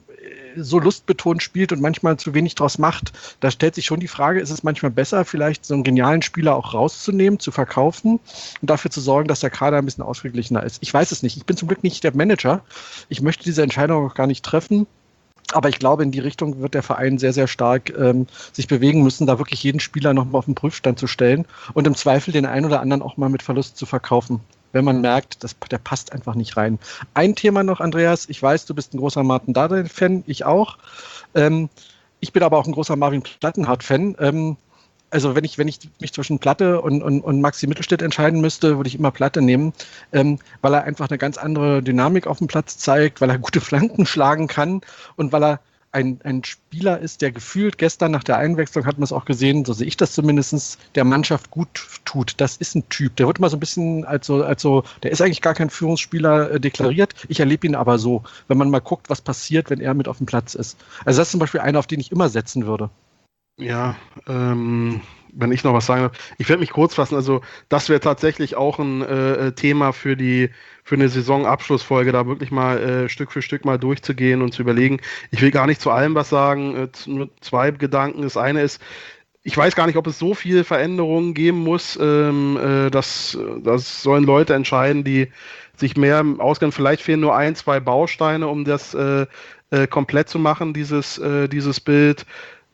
so lustbetont spielt und manchmal zu wenig draus macht, da stellt sich schon die Frage, ist es manchmal besser, vielleicht so einen genialen Spieler auch rauszunehmen, zu verkaufen und dafür zu sorgen, dass der Kader ein bisschen ausgeglichener ist. Ich weiß es nicht. Ich bin zum Glück nicht der Manager. Ich möchte diese Entscheidung auch gar nicht treffen. Aber ich glaube, in die Richtung wird der Verein sehr, sehr stark ähm, sich bewegen müssen, da wirklich jeden Spieler nochmal auf den Prüfstand zu stellen und im Zweifel den einen oder anderen auch mal mit Verlust zu verkaufen, wenn man merkt, das, der passt einfach nicht rein. Ein Thema noch, Andreas, ich weiß, du bist ein großer Martin Dardai-Fan, ich auch. Ähm, ich bin aber auch ein großer Marvin Plattenhardt-Fan. Ähm, also wenn ich, wenn ich mich zwischen Platte und, und, und Maxi Mittelstädt entscheiden müsste, würde ich immer Platte nehmen, ähm, weil er einfach eine ganz andere Dynamik auf dem Platz zeigt, weil er gute Flanken schlagen kann und weil er ein, ein Spieler ist, der gefühlt gestern nach der Einwechslung, hat man es auch gesehen, so sehe ich das zumindest, der Mannschaft gut tut. Das ist ein Typ, der wird immer so ein bisschen als so, als so der ist eigentlich gar kein Führungsspieler äh, deklariert. Ich erlebe ihn aber so, wenn man mal guckt, was passiert, wenn er mit auf dem Platz ist. Also das ist zum Beispiel einer, auf den ich immer setzen würde. Ja, ähm, wenn ich noch was sagen darf. Ich werde mich kurz fassen. Also das wäre tatsächlich auch ein äh, Thema für die für eine Saisonabschlussfolge, da wirklich mal äh, Stück für Stück mal durchzugehen und zu überlegen. Ich will gar nicht zu allem was sagen, äh, nur zwei Gedanken. Das eine ist, ich weiß gar nicht, ob es so viel Veränderungen geben muss. Ähm, äh, das, das sollen Leute entscheiden, die sich mehr auskennen. Vielleicht fehlen nur ein, zwei Bausteine, um das äh, äh, komplett zu machen, dieses, äh, dieses Bild.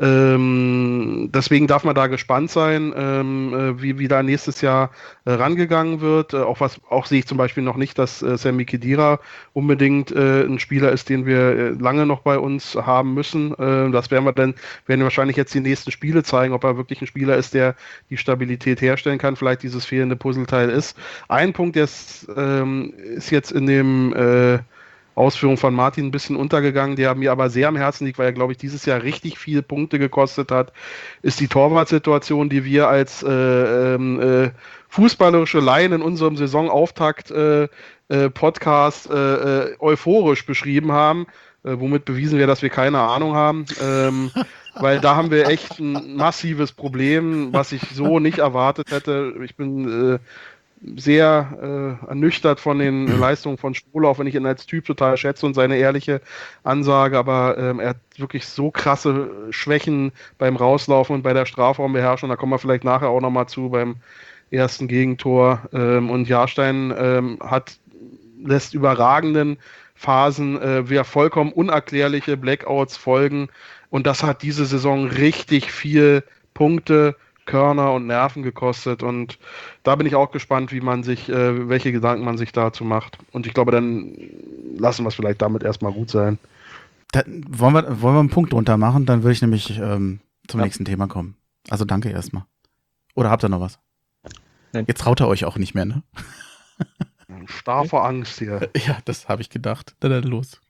Ähm, deswegen darf man da gespannt sein, ähm, äh, wie, wie da nächstes Jahr äh, rangegangen wird. Äh, auch was, auch sehe ich zum Beispiel noch nicht, dass äh, Sami Khedira unbedingt äh, ein Spieler ist, den wir äh, lange noch bei uns haben müssen. Äh, das werden wir dann, werden wir wahrscheinlich jetzt die nächsten Spiele zeigen, ob er wirklich ein Spieler ist, der die Stabilität herstellen kann. Vielleicht dieses fehlende Puzzleteil ist. Ein Punkt, der ist, ähm, ist jetzt in dem äh, Ausführung von Martin ein bisschen untergegangen, der mir aber sehr am Herzen liegt, weil er, glaube ich, dieses Jahr richtig viele Punkte gekostet hat, ist die Torwartsituation, die wir als äh, äh, fußballerische Laien in unserem Saisonauftakt äh, äh, Podcast äh, äh, euphorisch beschrieben haben, äh, womit bewiesen wir, dass wir keine Ahnung haben. Ähm, weil da haben wir echt ein massives Problem, was ich so nicht erwartet hätte. Ich bin äh, sehr äh, ernüchtert von den Leistungen von Stohle, auch wenn ich ihn als Typ total schätze und seine ehrliche Ansage, aber ähm, er hat wirklich so krasse Schwächen beim Rauslaufen und bei der Strafraumbeherrschung, da kommen wir vielleicht nachher auch nochmal zu beim ersten Gegentor, ähm, und Jahrstein ähm, hat, lässt überragenden Phasen, äh, wir vollkommen unerklärliche Blackouts folgen und das hat diese Saison richtig viel Punkte, Körner und Nerven gekostet und da bin ich auch gespannt, wie man sich, äh, welche Gedanken man sich dazu macht. Und ich glaube, dann lassen wir es vielleicht damit erstmal gut sein. Da, wollen, wir, wollen wir einen Punkt drunter machen? Dann würde ich nämlich ähm, zum ja. nächsten Thema kommen. Also danke erstmal. Oder habt ihr noch was? Nein. Jetzt traut ihr euch auch nicht mehr, ne? Starr vor Angst hier. Ja, das habe ich gedacht. Dann, dann los.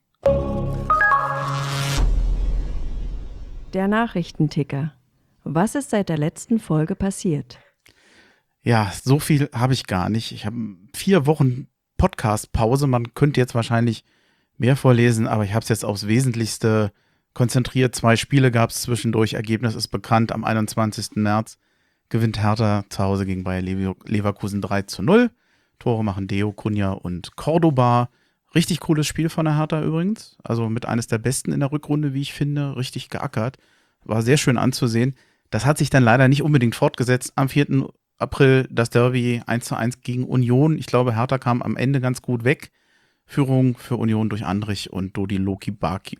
Der Nachrichtenticker. Was ist seit der letzten Folge passiert? Ja, so viel habe ich gar nicht. Ich habe vier Wochen Podcast-Pause. Man könnte jetzt wahrscheinlich mehr vorlesen, aber ich habe es jetzt aufs Wesentlichste konzentriert. Zwei Spiele gab es zwischendurch. Ergebnis ist bekannt. Am einundzwanzigsten März gewinnt Hertha zu Hause gegen Bayer Leverkusen drei zu null. Tore machen Deo, Cunha und Cordoba. Richtig cooles Spiel von der Hertha übrigens. Also mit eines der besten in der Rückrunde, wie ich finde. Richtig geackert. War sehr schön anzusehen. Das hat sich dann leider nicht unbedingt fortgesetzt. Am vierten April das Derby eins zu eins gegen Union. Ich glaube, Hertha kam am Ende ganz gut weg. Führung für Union durch Andrich und Dodi Loki Baki,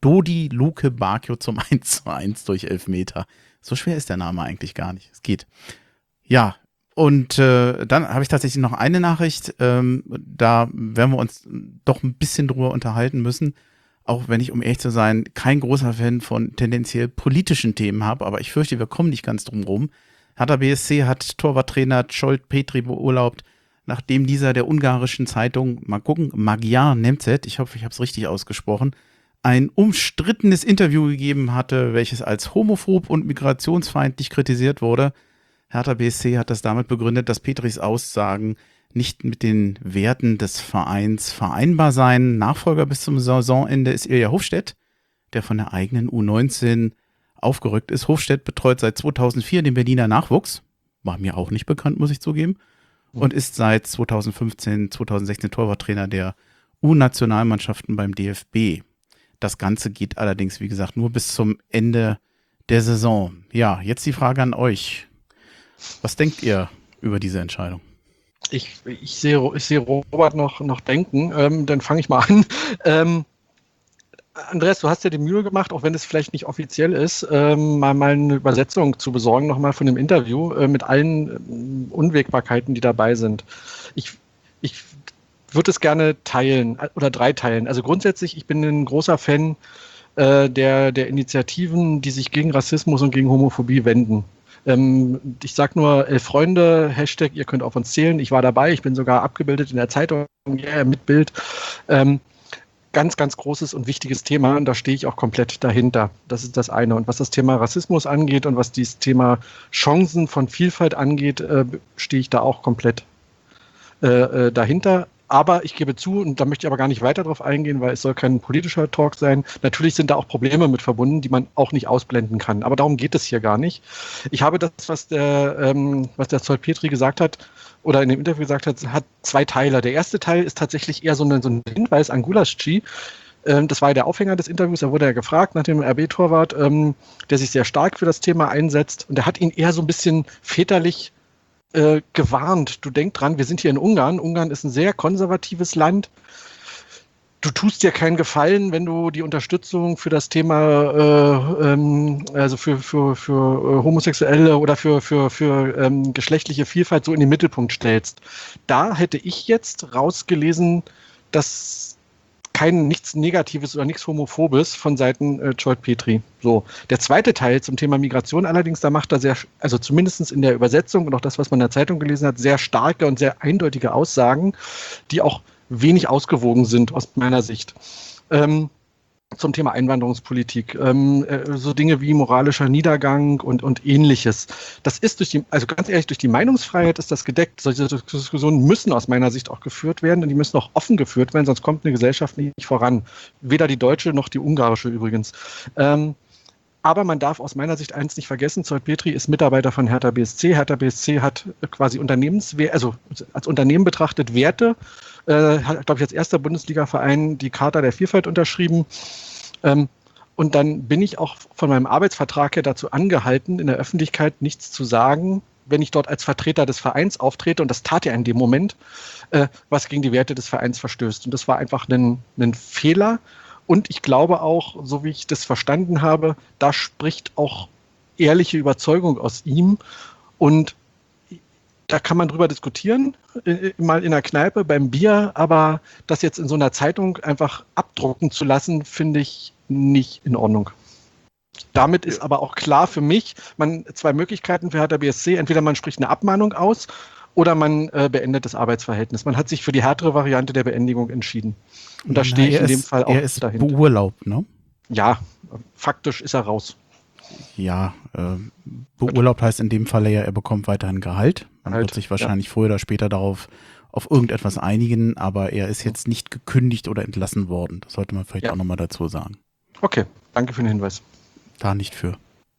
Dodi Luke Bacchio zum eins zu eins durch Elfmeter. So schwer ist der Name eigentlich gar nicht. Es geht. Ja, und äh, dann habe ich tatsächlich noch eine Nachricht. Ähm, da werden wir uns doch ein bisschen drüber unterhalten müssen. Auch wenn ich, um ehrlich zu sein, kein großer Fan von tendenziell politischen Themen habe. Aber ich fürchte, wir kommen nicht ganz drum rum. Hertha B S C hat Torwarttrainer Zsolt Petri beurlaubt, nachdem dieser der ungarischen Zeitung, mal gucken, Magyar Nemzet, ich hoffe, ich habe es richtig ausgesprochen, ein umstrittenes Interview gegeben hatte, welches als homophob und migrationsfeindlich kritisiert wurde. Hertha B S C hat das damit begründet, dass Petris Aussagen nicht mit den Werten des Vereins vereinbar seien. Nachfolger bis zum Saisonende ist Ilja Hofstedt, der von der eigenen U neunzehn aufgerückt ist. Hofstedt betreut seit zweitausendvier den Berliner Nachwuchs. War mir auch nicht bekannt, muss ich zugeben. Und ist seit zweitausendfünfzehn, zweitausendsechzehn Torwarttrainer der U-Nationalmannschaften beim D F B. Das Ganze geht allerdings, wie gesagt, nur bis zum Ende der Saison. Ja, jetzt die Frage an euch. Was denkt ihr über diese Entscheidung? Ich, ich sehe ich sehe Robert noch, noch denken. Ähm, dann fange ich mal an. Ähm, Andreas, du hast ja die Mühe gemacht, auch wenn es vielleicht nicht offiziell ist, ähm, mal, mal eine Übersetzung zu besorgen, nochmal von dem Interview äh, mit allen ähm, Unwägbarkeiten, die dabei sind. Ich, ich würde es gerne teilen äh, oder drei teilen. Also grundsätzlich, ich bin ein großer Fan äh, der, der Initiativen, die sich gegen Rassismus und gegen Homophobie wenden. Ähm, ich sage nur, elf Freunde, Hashtag, ihr könnt auf uns zählen. Ich war dabei, ich bin sogar abgebildet in der Zeitung, yeah, mit Bild. Ähm, Ganz, ganz großes und wichtiges Thema und da stehe ich auch komplett dahinter. Das ist das eine. Und was das Thema Rassismus angeht und was dieses Thema Chancen von Vielfalt angeht, äh, stehe ich da auch komplett äh, dahinter. Aber ich gebe zu, und da möchte ich aber gar nicht weiter drauf eingehen, weil es soll kein politischer Talk sein. Natürlich sind da auch Probleme mit verbunden, die man auch nicht ausblenden kann. Aber darum geht es hier gar nicht. Ich habe das, was der, ähm, was der Zsolt Petri gesagt hat, oder in dem Interview gesagt hat, hat zwei Teile. Der erste Teil ist tatsächlich eher so ein, so ein Hinweis an Gulaschi. Ähm, das war ja der Aufhänger des Interviews. Da wurde er gefragt nach dem R B-Torwart, ähm, der sich sehr stark für das Thema einsetzt. Und er hat ihn eher so ein bisschen väterlich äh, gewarnt. Du denk dran, wir sind hier in Ungarn. Ungarn ist ein sehr konservatives Land. Du tust dir keinen Gefallen, wenn du die Unterstützung für das Thema, äh, ähm, also für, für, für äh, Homosexuelle oder für, für, für ähm, geschlechtliche Vielfalt so in den Mittelpunkt stellst. Da hätte ich jetzt rausgelesen, dass kein nichts Negatives oder nichts Homophobes von Seiten äh, Zsolt Petri. So. Der zweite Teil zum Thema Migration allerdings, da macht er sehr, also zumindest in der Übersetzung und auch das, was man in der Zeitung gelesen hat, sehr starke und sehr eindeutige Aussagen, die auch wenig ausgewogen sind aus meiner Sicht. Ähm, zum Thema Einwanderungspolitik, ähm, äh, so Dinge wie moralischer Niedergang und, und ähnliches. Das ist durch die, also ganz ehrlich, durch die Meinungsfreiheit ist das gedeckt. Solche Diskussionen müssen aus meiner Sicht auch geführt werden und die müssen auch offen geführt werden, sonst kommt eine Gesellschaft nicht voran. Weder die deutsche noch die ungarische übrigens. Ähm, Aber man darf aus meiner Sicht eins nicht vergessen, Zsolt Petri ist Mitarbeiter von Hertha B S C. Hertha B S C hat quasi Unternehmenswert, also als Unternehmen betrachtet Werte, äh, hat, glaube ich, als erster Bundesliga-Verein die Charta der Vielfalt unterschrieben. Ähm, und dann bin ich auch von meinem Arbeitsvertrag her dazu angehalten, in der Öffentlichkeit nichts zu sagen, wenn ich dort als Vertreter des Vereins auftrete, und das tat er in dem Moment, äh, was gegen die Werte des Vereins verstößt. Und das war einfach ein, ein Fehler. Und ich glaube auch, so wie ich das verstanden habe, da spricht auch ehrliche Überzeugung aus ihm. Und da kann man drüber diskutieren, mal in der Kneipe, beim Bier, aber das jetzt in so einer Zeitung einfach abdrucken zu lassen, finde ich nicht in Ordnung. Damit ist aber auch klar für mich, man zwei Möglichkeiten für Hertha B S C, entweder man spricht eine Abmahnung aus oder man äh, beendet das Arbeitsverhältnis. Man hat sich für die härtere Variante der Beendigung entschieden. Und da Na, stehe ich in dem ist, Fall auch er ist dahinter. beurlaubt, ne? Ja, faktisch ist er raus. Ja, äh, beurlaubt heißt in dem Fall ja, er bekommt weiterhin Gehalt. Man Halt, wird sich wahrscheinlich ja. früher oder später darauf auf irgendetwas einigen, aber er ist jetzt nicht gekündigt oder entlassen worden. Das sollte man vielleicht ja. auch nochmal dazu sagen. Okay, danke für den Hinweis. Da nicht für.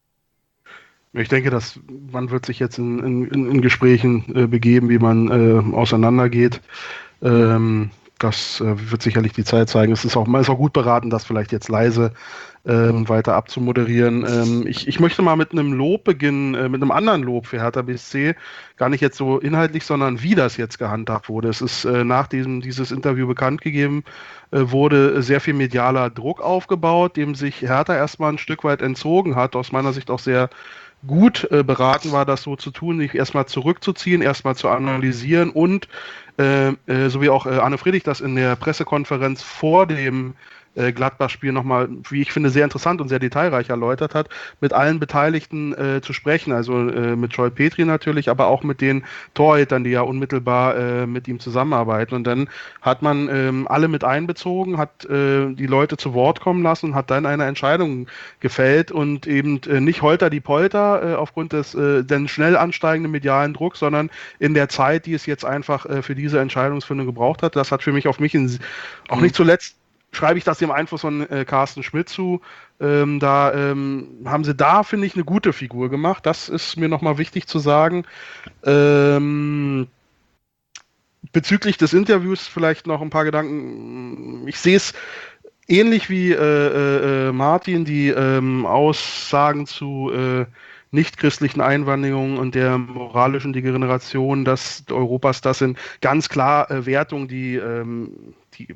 Ich denke, dass man wird sich jetzt in, in, in Gesprächen äh, begeben, wie man äh, auseinandergeht. Ähm, das äh, wird sicherlich die Zeit zeigen. Es ist auch, man ist auch gut beraten, das vielleicht jetzt leise ähm, weiter abzumoderieren. Ähm, ich, ich möchte mal mit einem Lob beginnen, äh, mit einem anderen Lob für Hertha B S C. Gar nicht jetzt so inhaltlich, sondern wie das jetzt gehandhabt wurde. Es ist äh, nach diesem dieses Interview bekannt gegeben, äh, wurde sehr viel medialer Druck aufgebaut, dem sich Hertha erstmal ein Stück weit entzogen hat. Aus meiner Sicht auch sehr gut äh, beraten war, das so zu tun, sich erstmal zurückzuziehen, erstmal zu analysieren und äh, äh, so wie auch äh, Arne Friedrich das in der Pressekonferenz vor dem äh, Gladbach-Spiel nochmal, wie ich finde, sehr interessant und sehr detailreich erläutert hat, mit allen Beteiligten äh, zu sprechen, also äh, mit Joel Petri natürlich, aber auch mit den Torhütern, die ja unmittelbar äh, mit ihm zusammenarbeiten. Und dann hat man ähm, alle mit einbezogen, hat äh, die Leute zu Wort kommen lassen und hat dann eine Entscheidung gefällt und eben äh, nicht holter die Polter äh, aufgrund des äh, denn schnell ansteigenden medialen Drucks, sondern in der Zeit, die es jetzt einfach äh, für diese Entscheidungsfindung gebraucht hat. Das hat für mich auf mich in, auch nicht zuletzt schreibe ich das dem Einfluss von äh, Carsten Schmidt zu. Ähm, da ähm, haben sie da, finde ich, eine gute Figur gemacht. Das ist mir nochmal wichtig zu sagen. Ähm, bezüglich des Interviews vielleicht noch ein paar Gedanken. Ich sehe es ähnlich wie äh, äh, Martin, die ähm, Aussagen zu äh, nichtchristlichen Einwanderungen und der moralischen Degeneration des Europas, das sind ganz klar äh, Wertungen, die, ähm, die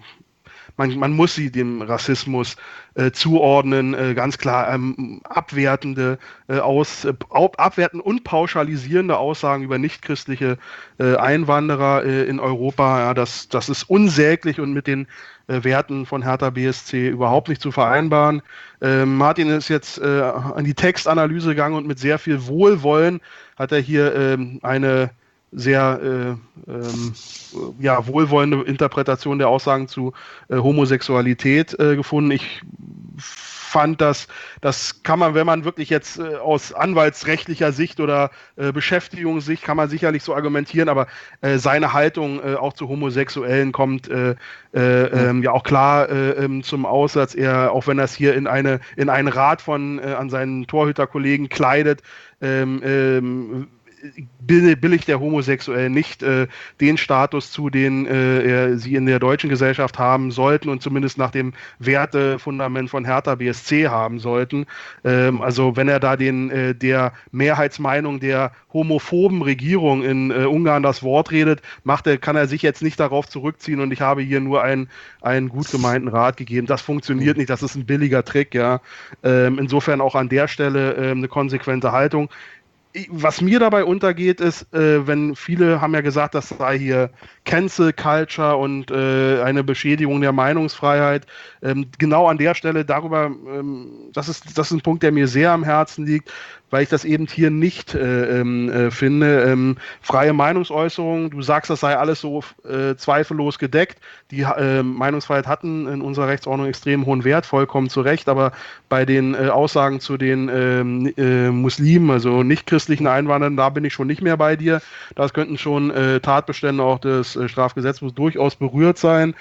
Man, man muss sie dem Rassismus äh, zuordnen, äh, ganz klar ähm, abwertende, äh, aus, äh, abwerten und pauschalisierende Aussagen über nichtchristliche äh, Einwanderer äh, in Europa. Ja, das, das ist unsäglich und mit den äh, Werten von Hertha B S C überhaupt nicht zu vereinbaren. Äh, Martin ist jetzt äh, an die Textanalyse gegangen und mit sehr viel Wohlwollen hat er hier ähm, eine sehr äh, ähm, ja, wohlwollende Interpretation der Aussagen zu äh, Homosexualität äh, gefunden. Ich fand, dass das kann man, wenn man wirklich jetzt äh, aus anwaltsrechtlicher Sicht oder äh, Beschäftigungssicht kann man sicherlich so argumentieren, aber äh, seine Haltung äh, auch zu Homosexuellen kommt äh, äh, ähm, ja auch klar äh, ähm, zum Aussatz. Er, auch wenn er es hier in eine in einen Rat von äh, an seinen Torhüterkollegen kleidet, ähm, ähm, billigt der Homosexuellen nicht äh, den Status zu, den äh, sie in der deutschen Gesellschaft haben sollten und zumindest nach dem Wertefundament von Hertha B S C haben sollten. Ähm, also wenn er da den äh, der Mehrheitsmeinung der homophoben Regierung in äh, Ungarn das Wort redet, macht er, kann er sich jetzt nicht darauf zurückziehen und ich habe hier nur einen, einen gut gemeinten Rat gegeben. Das funktioniert nicht, das ist ein billiger Trick, ja. Ähm, insofern auch an der Stelle äh, eine konsequente Haltung. Was mir dabei untergeht, ist, äh, wenn viele haben ja gesagt, das sei hier Cancel Culture und äh, eine Beschädigung der Meinungsfreiheit. Ähm, genau an der Stelle darüber, ähm, das ist, das ist ein Punkt, der mir sehr am Herzen liegt, weil ich das eben hier nicht äh, äh, finde. Ähm, freie Meinungsäußerung, du sagst, das sei alles so äh, zweifellos gedeckt. Die äh, Meinungsfreiheit hatten in unserer Rechtsordnung extrem hohen Wert, vollkommen zu Recht, aber bei den äh, Aussagen zu den ähm, äh, Muslimen, also nicht christlichen Einwanderern, da bin ich schon nicht mehr bei dir. Das könnten schon äh, Tatbestände auch des äh, Strafgesetzbuchs durchaus berührt sein.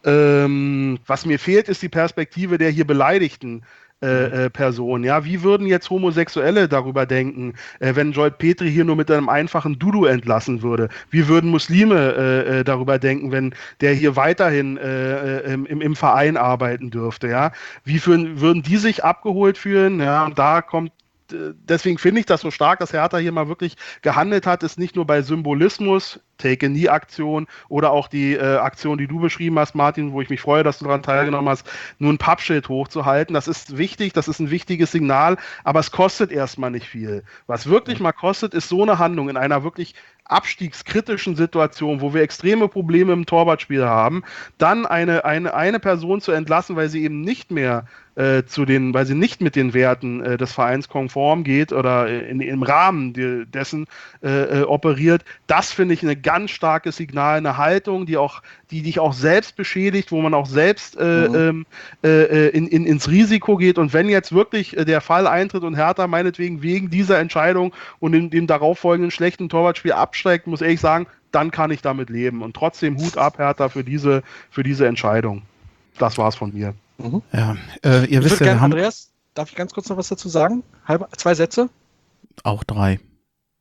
Ähm, was mir fehlt, ist die Perspektive der hier Beleidigten Äh, äh, Person. Ja, wie würden jetzt Homosexuelle darüber denken, äh, wenn Joel Petri hier nur mit einem einfachen Dudu entlassen würde? Wie würden Muslime äh, äh, darüber denken, wenn der hier weiterhin äh, äh, im, im Verein arbeiten dürfte? Ja, wie für, würden die sich abgeholt fühlen? Ja, und da kommt deswegen finde ich das so stark, dass Hertha hier mal wirklich gehandelt hat, ist nicht nur bei Symbolismus, Take-a-Knee-Aktion oder auch die äh, Aktion, die du beschrieben hast, Martin, wo ich mich freue, dass du daran teilgenommen hast, nur ein Pappschild hochzuhalten. Das ist wichtig, das ist ein wichtiges Signal, aber es kostet erstmal nicht viel. Was wirklich mal kostet, ist so eine Handlung in einer wirklich abstiegskritischen Situation, wo wir extreme Probleme im Torwartspiel haben, dann eine, eine, eine Person zu entlassen, weil sie eben nicht mehr äh, zu den, weil sie nicht mit den Werten äh, des Vereins konform geht oder in, im Rahmen de, dessen äh, äh, operiert, das finde ich ein ganz starkes Signal, eine Haltung, die auch, die dich auch selbst beschädigt, wo man auch selbst äh, mhm. äh, in, in, ins Risiko geht. Und wenn jetzt wirklich äh, der Fall eintritt und Hertha meinetwegen wegen dieser Entscheidung und in dem darauffolgenden schlechten Torwartspiel absteigt, muss ich sagen, dann kann ich damit leben. Und trotzdem Hut ab, Hertha, für diese, für diese Entscheidung. Das war's von mir. Mhm. Ja, äh, ihr ich wisst ja, gerne, Andreas, darf ich ganz kurz noch was dazu sagen? Halb, zwei Sätze? Auch drei.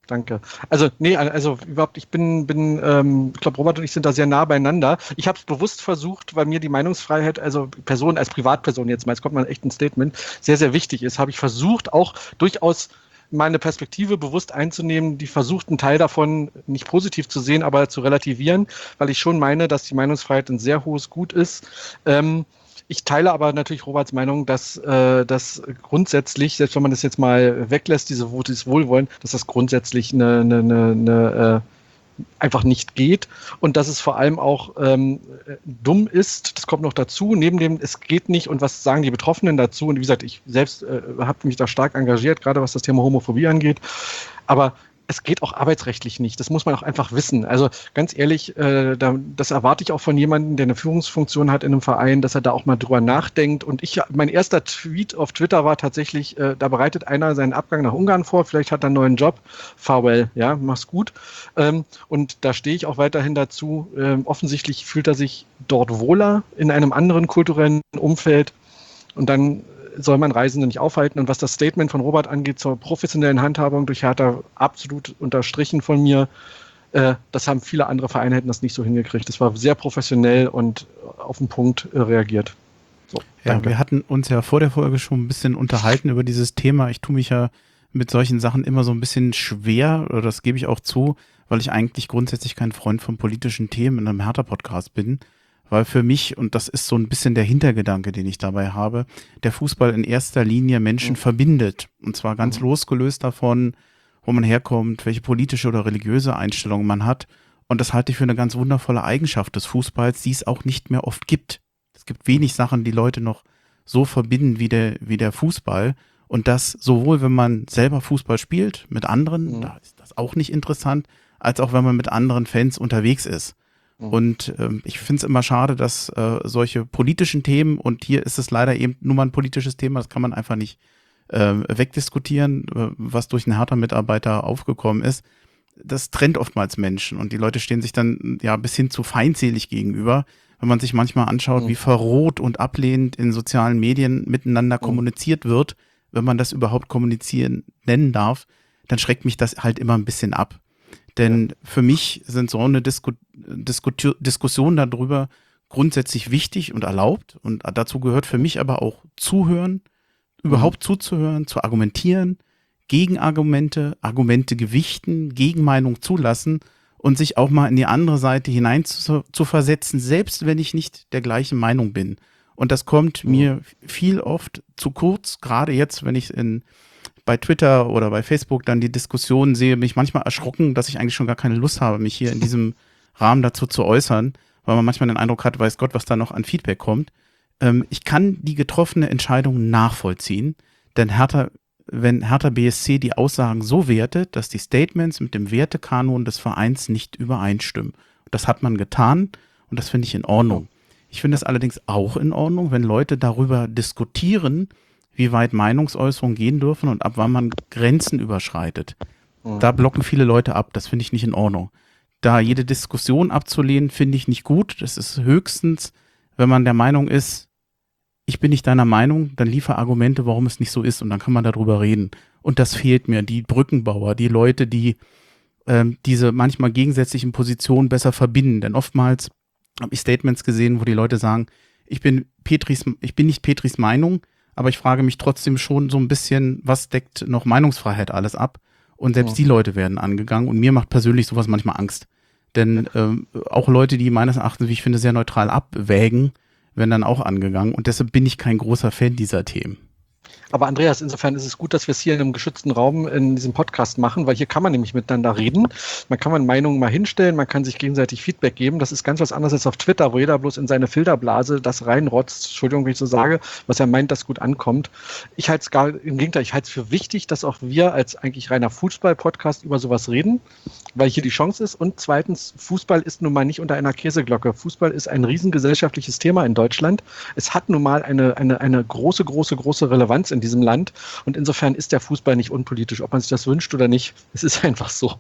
Danke. Also, nee, also überhaupt, ich bin, bin ähm, ich glaube, Robert und ich sind da sehr nah beieinander. Ich habe es bewusst versucht, weil mir die Meinungsfreiheit, also Person, als Privatperson jetzt mal, jetzt kommt mal echt ein Statement, sehr, sehr wichtig ist, habe ich versucht, auch durchaus meine Perspektive bewusst einzunehmen, die versucht, einen Teil davon nicht positiv zu sehen, aber zu relativieren, weil ich schon meine, dass die Meinungsfreiheit ein sehr hohes Gut ist. Ähm, Ich teile aber natürlich Roberts Meinung, dass äh, das grundsätzlich, selbst wenn man das jetzt mal weglässt, diese, dieses Wohlwollen, dass das grundsätzlich eine, eine, eine, eine, äh, einfach nicht geht und dass es vor allem auch ähm, dumm ist, das kommt noch dazu, neben dem, es geht nicht und was sagen die Betroffenen dazu und wie gesagt, ich selbst äh, habe mich da stark engagiert, gerade was das Thema Homophobie angeht, aber es geht auch arbeitsrechtlich nicht. Das muss man auch einfach wissen. Also ganz ehrlich, äh, da, das erwarte ich auch von jemandem, der eine Führungsfunktion hat in einem Verein, dass er da auch mal drüber nachdenkt. Und ich, mein erster Tweet auf Twitter war tatsächlich, äh, da bereitet einer seinen Abgang nach Ungarn vor. Vielleicht hat er einen neuen Job. Farewell, ja, mach's gut. Ähm, und da stehe ich auch weiterhin dazu. Ähm, offensichtlich fühlt er sich dort wohler in einem anderen kulturellen Umfeld. Und dann soll man Reisende nicht aufhalten. Und was das Statement von Robert angeht zur professionellen Handhabung durch Hertha, absolut unterstrichen von mir. Äh, das haben viele andere Vereine, hätten das nicht so hingekriegt. Das war sehr professionell und auf den Punkt äh, reagiert. So, ja, danke. wir hatten uns ja vor der Folge schon ein bisschen unterhalten über dieses Thema. Ich tue mich ja mit solchen Sachen immer so ein bisschen schwer, oder das gebe ich auch zu, weil ich eigentlich grundsätzlich kein Freund von politischen Themen in einem Hertha-Podcast bin. Weil für mich, und das ist so ein bisschen der Hintergedanke, den ich dabei habe, der Fußball in erster Linie Menschen mhm. verbindet. Und zwar ganz mhm. losgelöst davon, wo man herkommt, welche politische oder religiöse Einstellung man hat. Und das halte ich für eine ganz wundervolle Eigenschaft des Fußballs, die es auch nicht mehr oft gibt. Es gibt wenig Sachen, die Leute noch so verbinden wie der, wie der Fußball. Und das sowohl, wenn man selber Fußball spielt, mit anderen, mhm. da ist das auch nicht interessant, als auch wenn man mit anderen Fans unterwegs ist. Und ähm, ich finde es immer schade, dass äh, solche politischen Themen, und hier ist es leider eben nur mal ein politisches Thema, das kann man einfach nicht äh, wegdiskutieren, äh, was durch einen Hertha-Mitarbeiter aufgekommen ist, das trennt oftmals Menschen und die Leute stehen sich dann ja bis hin zu feindselig gegenüber, wenn man sich manchmal anschaut, mhm. wie verroht und ablehnend in sozialen Medien miteinander mhm. kommuniziert wird, wenn man das überhaupt kommunizieren nennen darf, dann schreckt mich das halt immer ein bisschen ab. Denn für mich sind so eine Disku- Disku- Diskussion darüber grundsätzlich wichtig und erlaubt. Und dazu gehört für mich aber auch zuhören, überhaupt mhm. zuzuhören, zu argumentieren, Gegenargumente, Argumente gewichten, Gegenmeinung zulassen und sich auch mal in die andere Seite hinein zu, zu versetzen, selbst wenn ich nicht der gleichen Meinung bin. Und das kommt mhm. mir viel oft zu kurz, gerade jetzt, wenn ich in bei Twitter oder bei Facebook dann die Diskussionen sehe, bin ich manchmal erschrocken, dass ich eigentlich schon gar keine Lust habe, mich hier in diesem Rahmen dazu zu äußern, weil man manchmal den Eindruck hat, weiß Gott, was da noch an Feedback kommt. Ähm, ich kann die getroffene Entscheidung nachvollziehen, denn Hertha, wenn Hertha B S C die Aussagen so wertet, dass die Statements mit dem Wertekanon des Vereins nicht übereinstimmen. Das hat man getan und das finde ich in Ordnung. Ich finde es allerdings auch in Ordnung, wenn Leute darüber diskutieren, wie weit Meinungsäußerungen gehen dürfen und ab wann man Grenzen überschreitet. Mhm. Da blocken viele Leute ab, das finde ich nicht in Ordnung. Da jede Diskussion abzulehnen, finde ich nicht gut. Das ist höchstens, wenn man der Meinung ist, ich bin nicht deiner Meinung, dann liefer Argumente, warum es nicht so ist und dann kann man darüber reden. Und das fehlt mir, die Brückenbauer, die Leute, die ähm, diese manchmal gegensätzlichen Positionen besser verbinden. Denn oftmals habe ich Statements gesehen, wo die Leute sagen, ich bin Petris, ich bin nicht Petris Meinung, aber ich frage mich trotzdem schon so ein bisschen, was deckt noch Meinungsfreiheit alles ab? Und selbst ja. die Leute werden angegangen und mir macht persönlich sowas manchmal Angst. Denn ähm, auch Leute, die meines Erachtens, wie ich finde, sehr neutral abwägen, werden dann auch angegangen und deshalb bin ich kein großer Fan dieser Themen. Aber Andreas, insofern ist es gut, dass wir es hier in einem geschützten Raum in diesem Podcast machen, weil hier kann man nämlich miteinander reden. Man kann man Meinungen mal hinstellen, man kann sich gegenseitig Feedback geben. Das ist ganz was anderes als auf Twitter, wo jeder bloß in seine Filterblase das reinrotzt, Entschuldigung, wenn ich so sage, was er meint, das gut ankommt. Ich halte es gar, im Gegenteil, ich halte es für wichtig, dass auch wir als eigentlich reiner Fußball-Podcast über sowas reden, weil hier die Chance ist. Und zweitens, Fußball ist nun mal nicht unter einer Käseglocke. Fußball ist ein riesengesellschaftliches Thema in Deutschland. Es hat nun mal eine, eine, eine große, große, große Relevanz in diesem Land und insofern ist der Fußball nicht unpolitisch, ob man sich das wünscht oder nicht. Es ist einfach so.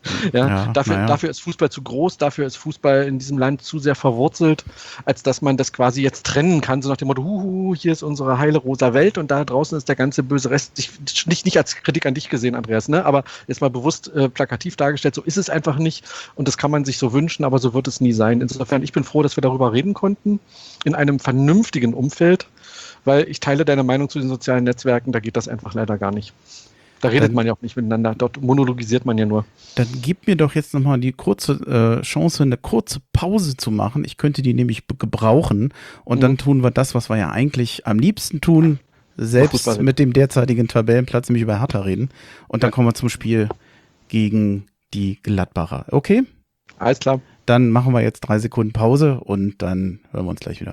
Ja, Ja, dafür, naja. dafür ist Fußball zu groß, dafür ist Fußball in diesem Land zu sehr verwurzelt, als dass man das quasi jetzt trennen kann, so nach dem Motto, huhu, hier ist unsere heile rosa Welt und da draußen ist der ganze böse Rest. Ich, nicht, nicht als Kritik an dich gesehen, Andreas, ne? Aber jetzt mal bewusst äh, plakativ dargestellt, so ist es einfach nicht und das kann man sich so wünschen, aber so wird es nie sein. Insofern, ich bin froh, dass wir darüber reden konnten, in einem vernünftigen Umfeld, weil ich teile deine Meinung zu den sozialen Netzwerken, da geht das einfach leider gar nicht. Da redet Dann- man ja auch nicht miteinander, dort monologisiert man ja nur. Dann gib mir doch jetzt nochmal die kurze äh, Chance, eine kurze Pause zu machen. Ich könnte die nämlich b- gebrauchen und Mhm. dann tun wir das, was wir ja eigentlich am liebsten tun, selbst Fußball reden. mit dem derzeitigen Tabellenplatz, nämlich über Hertha reden. Und dann Ja. kommen wir zum Spiel gegen die Gladbacher. Okay? Alles klar. Dann machen wir jetzt drei Sekunden Pause und dann hören wir uns gleich wieder.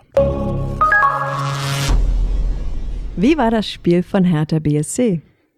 Wie war das Spiel von Hertha B S C?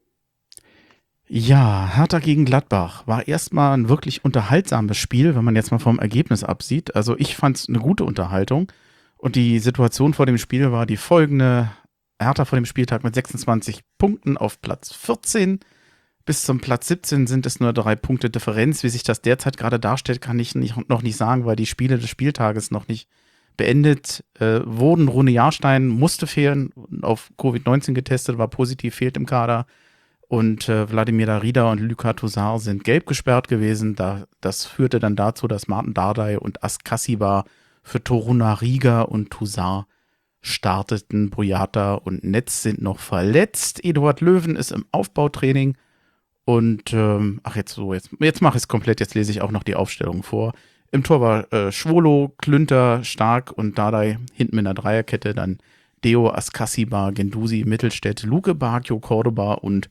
Ja, Hertha gegen Gladbach war erstmal ein wirklich unterhaltsames Spiel, wenn man jetzt mal vom Ergebnis absieht. Also ich fand es eine gute Unterhaltung und die Situation vor dem Spiel war die folgende. Hertha vor dem Spieltag mit sechsundzwanzig Punkten auf Platz vierzehn. Bis zum Platz siebzehn sind es nur drei Punkte Differenz. Wie sich das derzeit gerade darstellt, kann ich nicht, noch nicht sagen, weil die Spiele des Spieltages noch nicht beendet äh, wurden. Rune Jahrstein musste fehlen, auf Covid neunzehn getestet, war positiv, fehlt im Kader. Und äh, Wladimir Darida und Luka Toussaint sind gelb gesperrt gewesen. Da, das führte dann dazu, dass Martin Dardai und Askasiba für Toruna Riga und Toussaint starteten. Boyata und Netz sind noch verletzt. Eduard Löwen ist im Aufbautraining. Und, ähm, ach jetzt so, jetzt, jetzt mache ich es komplett, jetzt lese ich auch noch die Aufstellung vor. Im Tor war äh, Schwolo, Klünter, Stark und Dardai hinten mit einer Dreierkette. Dann Deo, Askasiba, Gendusi, Mittelstädt, Luke Bacchio, Cordoba und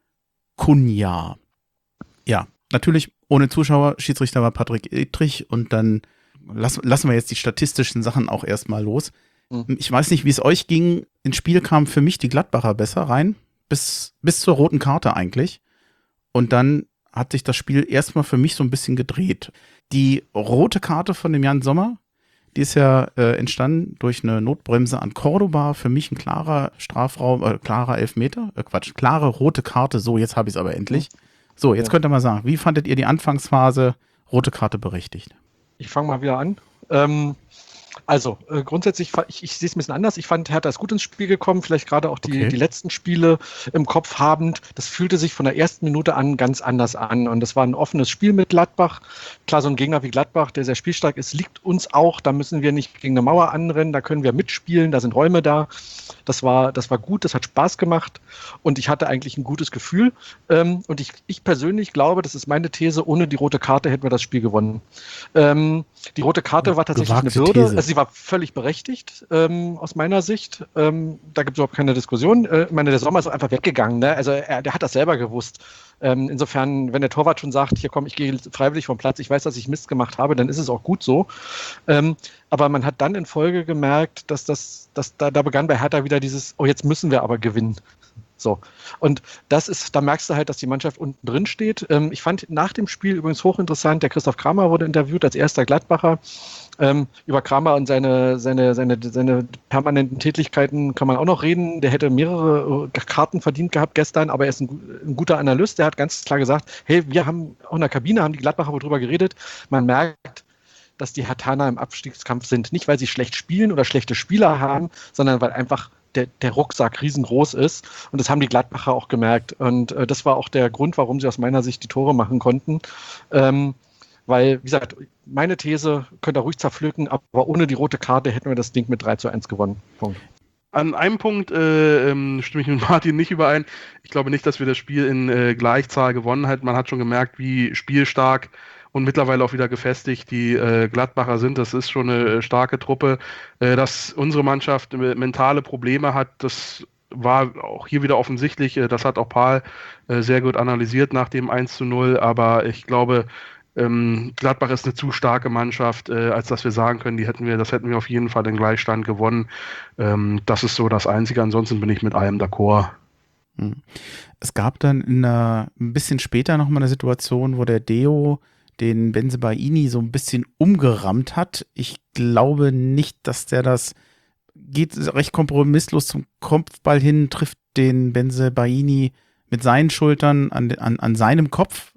Kunja. Ja, natürlich ohne Zuschauer. Schiedsrichter war Patrick Ittrich und dann lass, lassen wir jetzt die statistischen Sachen auch erstmal los. Mhm. Ich weiß nicht, wie es euch ging. Ins Spiel kamen für mich die Gladbacher besser rein. Bis, bis zur roten Karte eigentlich. Und dann hat sich das Spiel erstmal für mich so ein bisschen gedreht. Die rote Karte von dem Jan Sommer, die ist ja äh, entstanden durch eine Notbremse an Cordoba. Für mich ein klarer Strafraum, äh, klarer Elfmeter. Äh, Quatsch, klare rote Karte. So, jetzt habe ich es aber endlich. So, jetzt Ja. könnt ihr mal sagen, wie fandet ihr die Anfangsphase? Rote Karte berechtigt. Ich fange mal wieder an. Ähm, also, äh, grundsätzlich, fa- ich, ich sehe es ein bisschen anders. Ich fand, Hertha ist gut ins Spiel gekommen, vielleicht gerade auch die, Okay. die letzten Spiele im Kopf habend. Das fühlte sich von der ersten Minute an ganz anders an. Und das war ein offenes Spiel mit Gladbach. Klar, so ein Gegner wie Gladbach, der sehr spielstark ist, liegt uns auch. Da müssen wir nicht gegen eine Mauer anrennen, da können wir mitspielen, da sind Räume da. Das war, das war gut, das hat Spaß gemacht und ich hatte eigentlich ein gutes Gefühl. Ähm, und ich, ich persönlich glaube, das ist meine These, ohne die rote Karte hätten wir das Spiel gewonnen. Ähm, die rote Karte war tatsächlich Gewagte eine Bürde. These. Also sie war völlig berechtigt ähm, aus meiner Sicht. Ähm, da gibt es überhaupt keine Diskussion. Äh, ich meine, der Sommer ist einfach weggegangen. Ne? Also er, der hat das selber gewusst. Ähm, insofern, wenn der Torwart schon sagt, hier komm, ich gehe freiwillig vom Platz, ich weiß, dass ich Mist gemacht habe, dann ist es auch gut so. Ähm, aber man hat dann in Folge gemerkt, dass das, dass da, da begann bei Hertha wieder dieses, oh, jetzt müssen wir aber gewinnen. So. Und das ist, da merkst du halt, dass die Mannschaft unten drin steht. Ähm, ich fand nach dem Spiel übrigens hochinteressant, der Christoph Kramer wurde interviewt als erster Gladbacher. Ähm, über Kramer und seine, seine, seine, seine permanenten Tätigkeiten kann man auch noch reden. Der hätte mehrere äh, Karten verdient gehabt gestern, aber er ist ein, gu- ein guter Analyst. Der hat ganz klar gesagt, hey, wir haben auch in der Kabine, haben die Gladbacher wohl drüber geredet. Man merkt, dass die Herthaner im Abstiegskampf sind. Nicht, weil sie schlecht spielen oder schlechte Spieler haben, sondern weil einfach der, der Rucksack riesengroß ist. Und das haben die Gladbacher auch gemerkt. Und äh, das war auch der Grund, warum sie aus meiner Sicht die Tore machen konnten. Ähm, weil, wie gesagt, meine These könnt ihr ruhig zerpflücken, aber ohne die rote Karte hätten wir das Ding mit drei zu eins gewonnen. Punkt. An einem Punkt äh, ähm, stimme ich mit Martin nicht überein. Ich glaube nicht, dass wir das Spiel in äh, Gleichzahl gewonnen hätten. Man hat schon gemerkt, wie spielstark und mittlerweile auch wieder gefestigt die äh, Gladbacher sind. Das ist schon eine äh, starke Truppe. Äh, dass unsere Mannschaft äh, mentale Probleme hat, das war auch hier wieder offensichtlich. Äh, das hat auch Paul äh, sehr gut analysiert nach dem eins zu null. Aber ich glaube, ähm, Gladbach ist eine zu starke Mannschaft, äh, als dass wir sagen können, die hätten wir, das hätten wir auf jeden Fall den Gleichstand gewonnen. Ähm, das ist so das Einzige. Ansonsten bin ich mit allem d'accord. Hm. Es gab dann in einer, ein bisschen später nochmal eine Situation, wo der Deo den Bensebaini so ein bisschen umgerammt hat. Ich glaube nicht, dass der das geht recht kompromisslos zum Kopfball hin, trifft den Bensebaini mit seinen Schultern an, an, an seinem Kopf,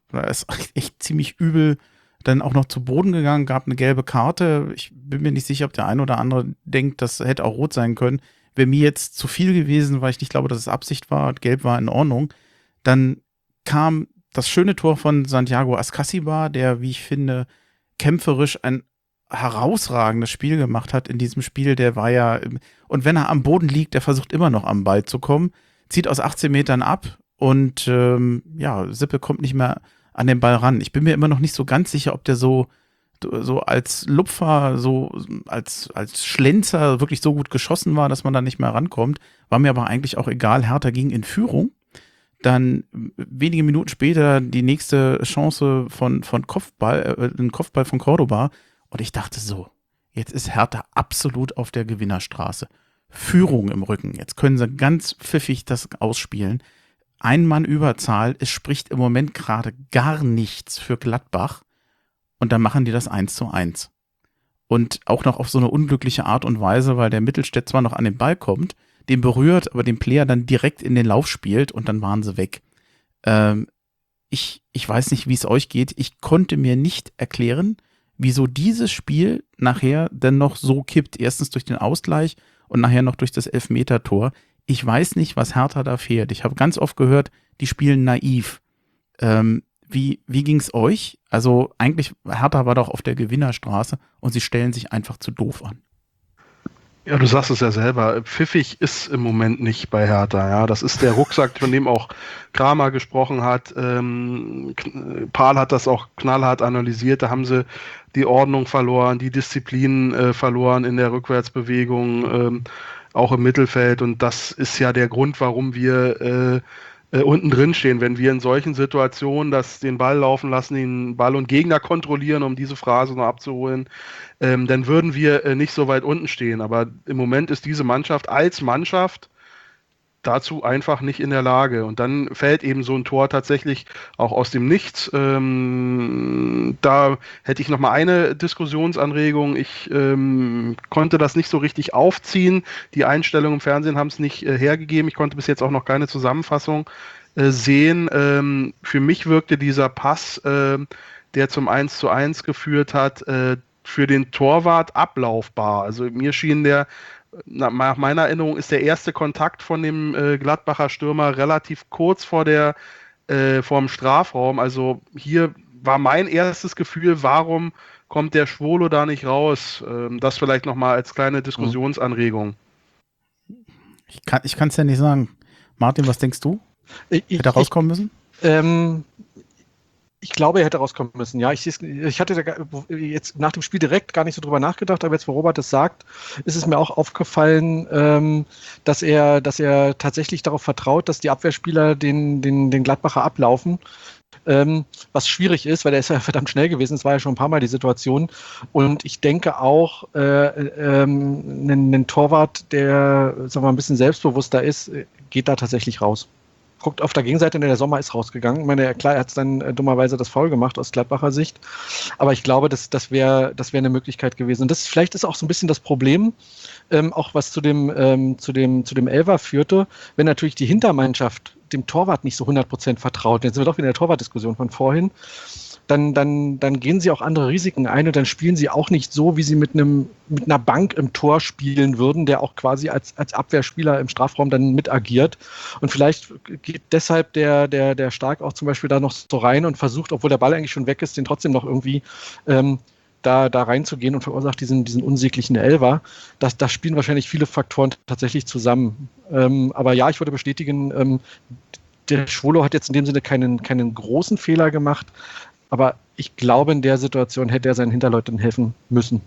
Da ist echt ziemlich übel dann auch noch zu Boden gegangen, gab eine gelbe Karte. Ich bin mir nicht sicher, ob der ein oder andere denkt, das hätte auch rot sein können. Wäre mir jetzt zu viel gewesen, weil ich nicht glaube, dass es Absicht war. Gelb war in Ordnung. Dann kam das schöne Tor von Santiago Ascasibar, der, wie ich finde, kämpferisch ein herausragendes Spiel gemacht hat in diesem Spiel. Der war ja, und wenn er am Boden liegt, der versucht immer noch am Ball zu kommen, zieht aus achtzehn Metern ab und ähm, ja, Sippe kommt nicht mehr an den Ball ran. Ich bin mir immer noch nicht so ganz sicher, ob der so, so als Lupfer, so als, als Schlenzer wirklich so gut geschossen war, dass man da nicht mehr rankommt. War mir aber eigentlich auch egal. Hertha ging in Führung. Dann wenige Minuten später die nächste Chance von, von Kopfball, äh, ein Kopfball von Cordoba. Und ich dachte so, jetzt ist Hertha absolut auf der Gewinnerstraße. Führung im Rücken. Jetzt können sie ganz pfiffig das ausspielen. Ein Mann Überzahl, es spricht im Moment gerade gar nichts für Gladbach und dann machen die das eins zu eins. Und auch noch auf so eine unglückliche Art und Weise, weil der Mittelstädt zwar noch an den Ball kommt, den berührt, aber den Player dann direkt in den Lauf spielt und dann waren sie weg. Ähm, ich, ich weiß nicht, wie es euch geht. Ich konnte mir nicht erklären, wieso dieses Spiel nachher dann noch so kippt. Erstens durch den Ausgleich und nachher noch durch das Elfmeter-Tor. Ich weiß nicht, was Hertha da fehlt. Ich habe ganz oft gehört, die spielen naiv. Ähm, wie wie ging es euch? Also eigentlich, Hertha war doch auf der Gewinnerstraße und sie stellen sich einfach zu doof an. Ja, du sagst es ja selber, pfiffig ist im Moment nicht bei Hertha. Ja, das ist der Rucksack, von dem auch Kramer gesprochen hat. Ähm, Pahl hat das auch knallhart analysiert. Da haben sie die Ordnung verloren, die Disziplin äh, verloren in der Rückwärtsbewegung, ähm, auch im Mittelfeld. Und das ist ja der Grund, warum wir äh, äh, unten drin stehen. Wenn wir in solchen Situationen das den Ball laufen lassen, den Ball und Gegner kontrollieren, um diese Phrase noch abzuholen, ähm, dann würden wir äh, nicht so weit unten stehen. Aber im Moment ist diese Mannschaft als Mannschaft dazu einfach nicht in der Lage. Und dann fällt eben so ein Tor tatsächlich auch aus dem Nichts. Ähm, da hätte ich noch mal eine Diskussionsanregung. Ich ähm, konnte das nicht so richtig aufziehen. Die Einstellungen im Fernsehen haben es nicht äh, hergegeben. Ich konnte bis jetzt auch noch keine Zusammenfassung äh, sehen. Ähm, für mich wirkte dieser Pass, äh, der zum eins zu eins geführt hat, äh, für den Torwart ablaufbar. Also mir schien der, nach meiner Erinnerung ist der erste Kontakt von dem äh, Gladbacher Stürmer relativ kurz vor der äh, vor dem Strafraum. Also hier war mein erstes Gefühl, warum kommt der Schwolo da nicht raus? Ähm, das vielleicht nochmal als kleine Diskussionsanregung. Ich kann ich kann es ja nicht sagen. Martin, was denkst du? Ich, Hätte er rauskommen müssen? Ähm, ich glaube, er hätte rauskommen müssen. Ja, ich, ich hatte da jetzt nach dem Spiel direkt gar nicht so drüber nachgedacht, aber jetzt, wo Robert das sagt, ist es mir auch aufgefallen, ähm, dass er, dass er tatsächlich darauf vertraut, dass die Abwehrspieler den, den, den Gladbacher ablaufen. Ähm, was schwierig ist, weil der ist ja verdammt schnell gewesen. Es war ja schon ein paar Mal die Situation. Und ich denke auch, äh, ähm, ein, ein Torwart, der, sagen wir mal, ein bisschen selbstbewusster ist, geht da tatsächlich raus. Guckt auf der Gegenseite, der Sommer ist rausgegangen. Ich meine, klar, er hat dann äh, dummerweise das Foul gemacht aus Gladbacher Sicht. Aber ich glaube, das, das wäre das wär eine Möglichkeit gewesen. Und das vielleicht ist auch so ein bisschen das Problem, ähm, auch was zu dem, ähm, zu dem, zu dem Elfer führte, wenn natürlich die Hintermannschaft dem Torwart nicht so hundert Prozent vertraut. Jetzt sind wir doch wieder in der Torwartdiskussion von vorhin. Dann, dann, dann gehen sie auch andere Risiken ein und dann spielen sie auch nicht so, wie sie mit einem mit einer Bank im Tor spielen würden, der auch quasi als, als Abwehrspieler im Strafraum dann mit agiert. Und vielleicht geht deshalb der, der, der Stark auch zum Beispiel da noch so rein und versucht, obwohl der Ball eigentlich schon weg ist, den trotzdem noch irgendwie ähm, da, da reinzugehen und verursacht diesen, diesen unsäglichen Elfer. Das, das spielen wahrscheinlich viele Faktoren tatsächlich zusammen. Ähm, aber ja, ich würde bestätigen, ähm, der Schwolo hat jetzt in dem Sinne keinen, keinen großen Fehler gemacht. Aber ich glaube, in der Situation hätte er seinen Hinterleuten helfen müssen.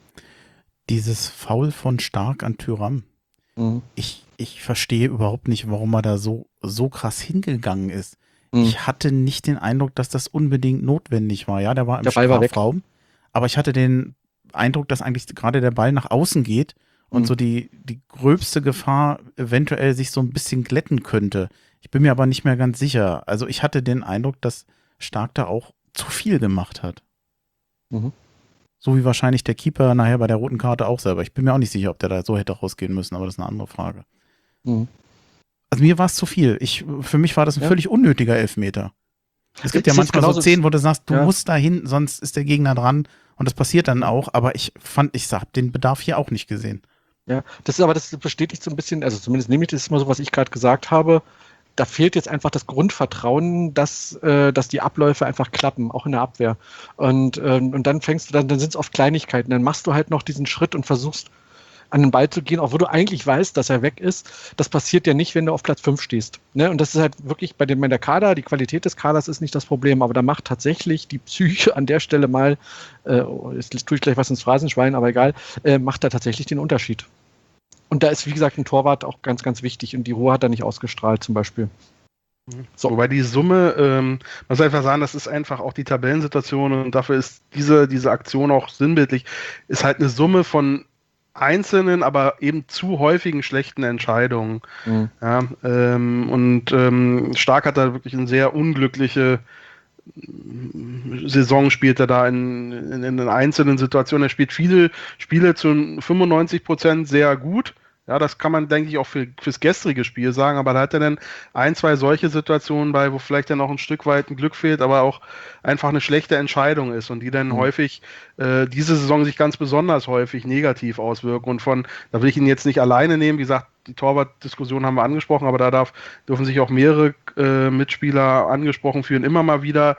Dieses Foul von Stark an Thuram. Mhm. Ich, ich verstehe überhaupt nicht, warum er da so, so krass hingegangen ist. Mhm. Ich hatte nicht den Eindruck, dass das unbedingt notwendig war. Ja, der war im Der Ball war weg. Strafraum. Aber ich hatte den Eindruck, dass eigentlich gerade der Ball nach außen geht und Mhm. so die, die gröbste Gefahr eventuell sich so ein bisschen glätten könnte. Ich bin mir aber nicht mehr ganz sicher. Also ich hatte den Eindruck, dass Stark da auch zu viel gemacht hat. Mhm. So wie wahrscheinlich der Keeper nachher bei der roten Karte auch selber. Ich bin mir auch nicht sicher, ob der da so hätte rausgehen müssen, aber das ist eine andere Frage. Mhm. Also mir war es zu viel. Ich, für mich war das ein Ja. völlig unnötiger Elfmeter. Es gibt ja Ist jetzt manchmal so genauso- Szenen, wo du sagst, du Ja. musst da hin, sonst ist der Gegner dran. Und das passiert dann auch. Aber ich fand, ich habe den Bedarf hier auch nicht gesehen. Ja, das ist aber, das bestätigt so ein bisschen, also zumindest nehme ich das mal so, was ich gerade gesagt habe. Da fehlt jetzt einfach das Grundvertrauen, dass, äh, dass die Abläufe einfach klappen, auch in der Abwehr. Und, ähm, und dann fängst du dann, dann sind es oft Kleinigkeiten. Dann machst du halt noch diesen Schritt und versuchst an den Ball zu gehen, obwohl du eigentlich weißt, dass er weg ist. Das passiert ja nicht, wenn du auf Platz fünf stehst. Ne? Und das ist halt wirklich bei dem, bei der Kader, die Qualität des Kaders ist nicht das Problem, aber da macht tatsächlich die Psyche an der Stelle mal, äh, jetzt tue ich gleich was ins Phrasenschwein, aber egal, äh, macht da tatsächlich den Unterschied. Und da ist, wie gesagt, ein Torwart auch ganz, ganz wichtig und die Ruhe hat er nicht ausgestrahlt zum Beispiel. So. Wobei die Summe, ähm, man muss einfach sagen, das ist einfach auch die Tabellensituation und dafür ist diese, diese Aktion auch sinnbildlich, ist halt eine Summe von einzelnen, aber eben zu häufigen schlechten Entscheidungen. Mhm. Ja, ähm, und ähm, Stark hat da wirklich eine sehr unglückliche Saison, spielt er da in, in, in einzelnen Situationen. Er spielt viele Spiele zu fünfundneunzig Prozent sehr gut. Ja, das kann man, denke ich, auch für, fürs gestrige Spiel sagen, aber da hat er dann ein, zwei solche Situationen bei, wo vielleicht dann auch ein Stück weit ein Glück fehlt, aber auch einfach eine schlechte Entscheidung ist und die dann Mhm. häufig, äh, diese Saison sich ganz besonders häufig negativ auswirken und von, da will ich ihn jetzt nicht alleine nehmen, wie gesagt, die Torwart-Diskussion haben wir angesprochen, aber da darf, dürfen sich auch mehrere äh, Mitspieler angesprochen fühlen, immer mal wieder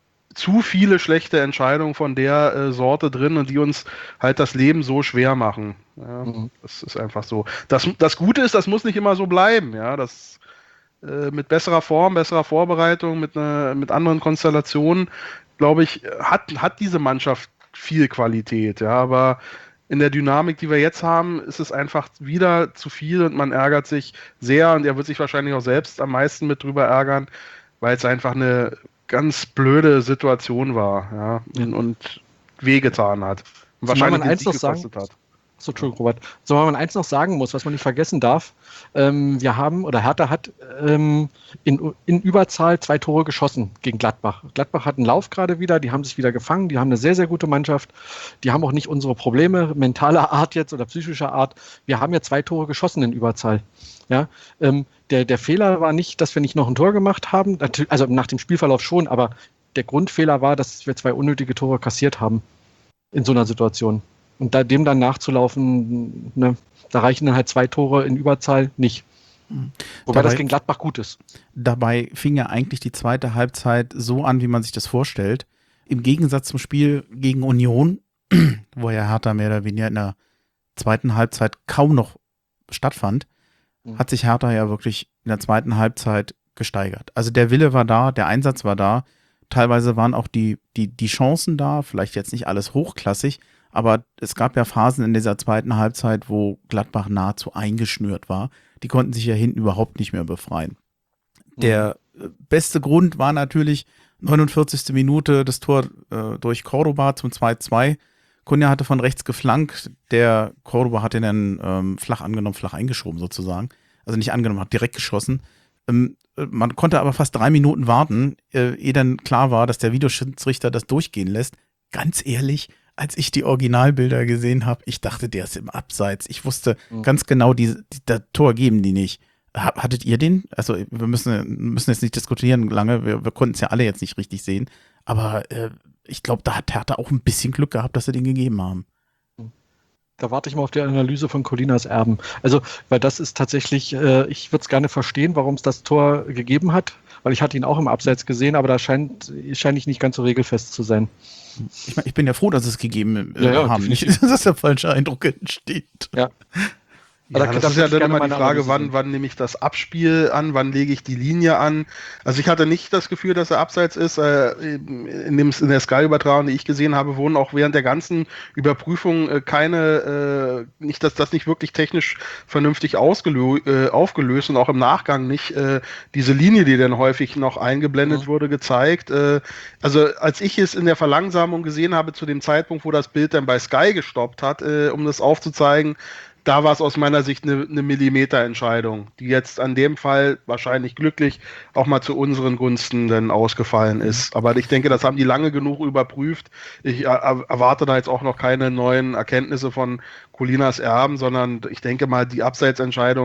zu viele schlechte Entscheidungen von der äh, Sorte drin und die uns halt das Leben so schwer machen. Ja, Mhm. das ist einfach so. Das, das Gute ist, das muss nicht immer so bleiben. Ja, das äh, mit besserer Form, besserer Vorbereitung, mit, ne, mit anderen Konstellationen, glaube ich, hat, hat diese Mannschaft viel Qualität. Ja, aber in der Dynamik, die wir jetzt haben, ist es einfach wieder zu viel und man ärgert sich sehr und er wird sich wahrscheinlich auch selbst am meisten mit drüber ärgern, weil es einfach eine ganz blöde Situation war, ja, und, und wehgetan hat. Und Zumal wahrscheinlich man den eins Sieg noch sagen- gekostet hat. So, Entschuldigung, Robert. So, wenn man eins noch sagen muss, was man nicht vergessen darf. Ähm, wir haben, oder Hertha hat ähm, in, in Überzahl zwei Tore geschossen gegen Gladbach. Gladbach hat einen Lauf gerade wieder, die haben sich wieder gefangen, die haben eine sehr, sehr gute Mannschaft. Die haben auch nicht unsere Probleme mentaler Art jetzt oder psychischer Art. Wir haben ja zwei Tore geschossen in Überzahl. Ja, ähm, der, der Fehler war nicht, dass wir nicht noch ein Tor gemacht haben, Natür- also nach dem Spielverlauf schon, aber der Grundfehler war, dass wir zwei unnötige Tore kassiert haben in so einer Situation. Und da, dem dann nachzulaufen, ne, da reichen dann halt zwei Tore in Überzahl nicht. Mhm. Wobei das Dabei- gegen Gladbach gut ist. Dabei fing ja eigentlich die zweite Halbzeit so an, wie man sich das vorstellt. Im Gegensatz zum Spiel gegen Union, wo ja Hertha mehr oder weniger in der zweiten Halbzeit kaum noch stattfand, Mhm. hat sich Hertha ja wirklich in der zweiten Halbzeit gesteigert. Also der Wille war da, der Einsatz war da. Teilweise waren auch die, die, die Chancen da, vielleicht jetzt nicht alles hochklassig, aber es gab ja Phasen in dieser zweiten Halbzeit, wo Gladbach nahezu eingeschnürt war. Die konnten sich ja hinten überhaupt nicht mehr befreien. Der äh, beste Grund war natürlich neunundvierzigste Minute das Tor äh, durch Cordoba zum zwei zwei. Cunha hatte von rechts geflankt, der Cordoba hat den dann ähm, flach angenommen, flach eingeschoben sozusagen. Also nicht angenommen, hat direkt geschossen. Ähm, äh, man konnte aber fast drei Minuten warten, äh, ehe dann klar war, dass der Videoschiedsrichter das durchgehen lässt. Ganz ehrlich, als ich die Originalbilder gesehen habe, ich dachte, der ist im Abseits. Ich wusste Mhm. ganz genau, die, die, das Tor geben die nicht. Ha- Hattet ihr den? Also wir müssen, müssen jetzt nicht diskutieren lange, wir, wir konnten es ja alle jetzt nicht richtig sehen, aber äh, ich glaube, da hat Hertha auch ein bisschen Glück gehabt, dass sie den gegeben haben. Da warte ich mal auf die Analyse von Colinas Erben. Also, weil das ist tatsächlich, äh, ich würde es gerne verstehen, warum es das Tor gegeben hat, weil ich hatte ihn auch im Abseits gesehen, aber da scheint, scheint ich nicht ganz so regelfest zu sein. Ich, mein, ich bin ja froh, dass es gegeben äh, Ja, ja, haben, nicht, definitiv. dass der falsche Eindruck entsteht. Ja. Ja, Da- das da ist würde ja ich dann gerne immer die meine Frage, Analyse wann, sehen. wann nehme ich das Abspiel an, wann lege ich die Linie an. Also ich hatte nicht das Gefühl, dass er abseits ist. Äh, in, dem, in der Sky-Übertragung, die ich gesehen habe, wurden auch während der ganzen Überprüfung äh, keine, äh, nicht, dass das nicht wirklich technisch vernünftig ausgelö äh, aufgelöst und auch im Nachgang nicht äh, diese Linie, die dann häufig noch eingeblendet Mhm. wurde, gezeigt. Äh, also als ich es in der Verlangsamung gesehen habe, zu dem Zeitpunkt, wo das Bild dann bei Sky gestoppt hat, äh, um das aufzuzeigen, da war es aus meiner Sicht eine, eine Millimeterentscheidung, die jetzt an dem Fall wahrscheinlich glücklich auch mal zu unseren Gunsten dann ausgefallen ist. Aber ich denke, das haben die lange genug überprüft. Ich er, erwarte da jetzt auch noch keine neuen Erkenntnisse von Colinas Erben, sondern ich denke mal, die Abseitsentscheidung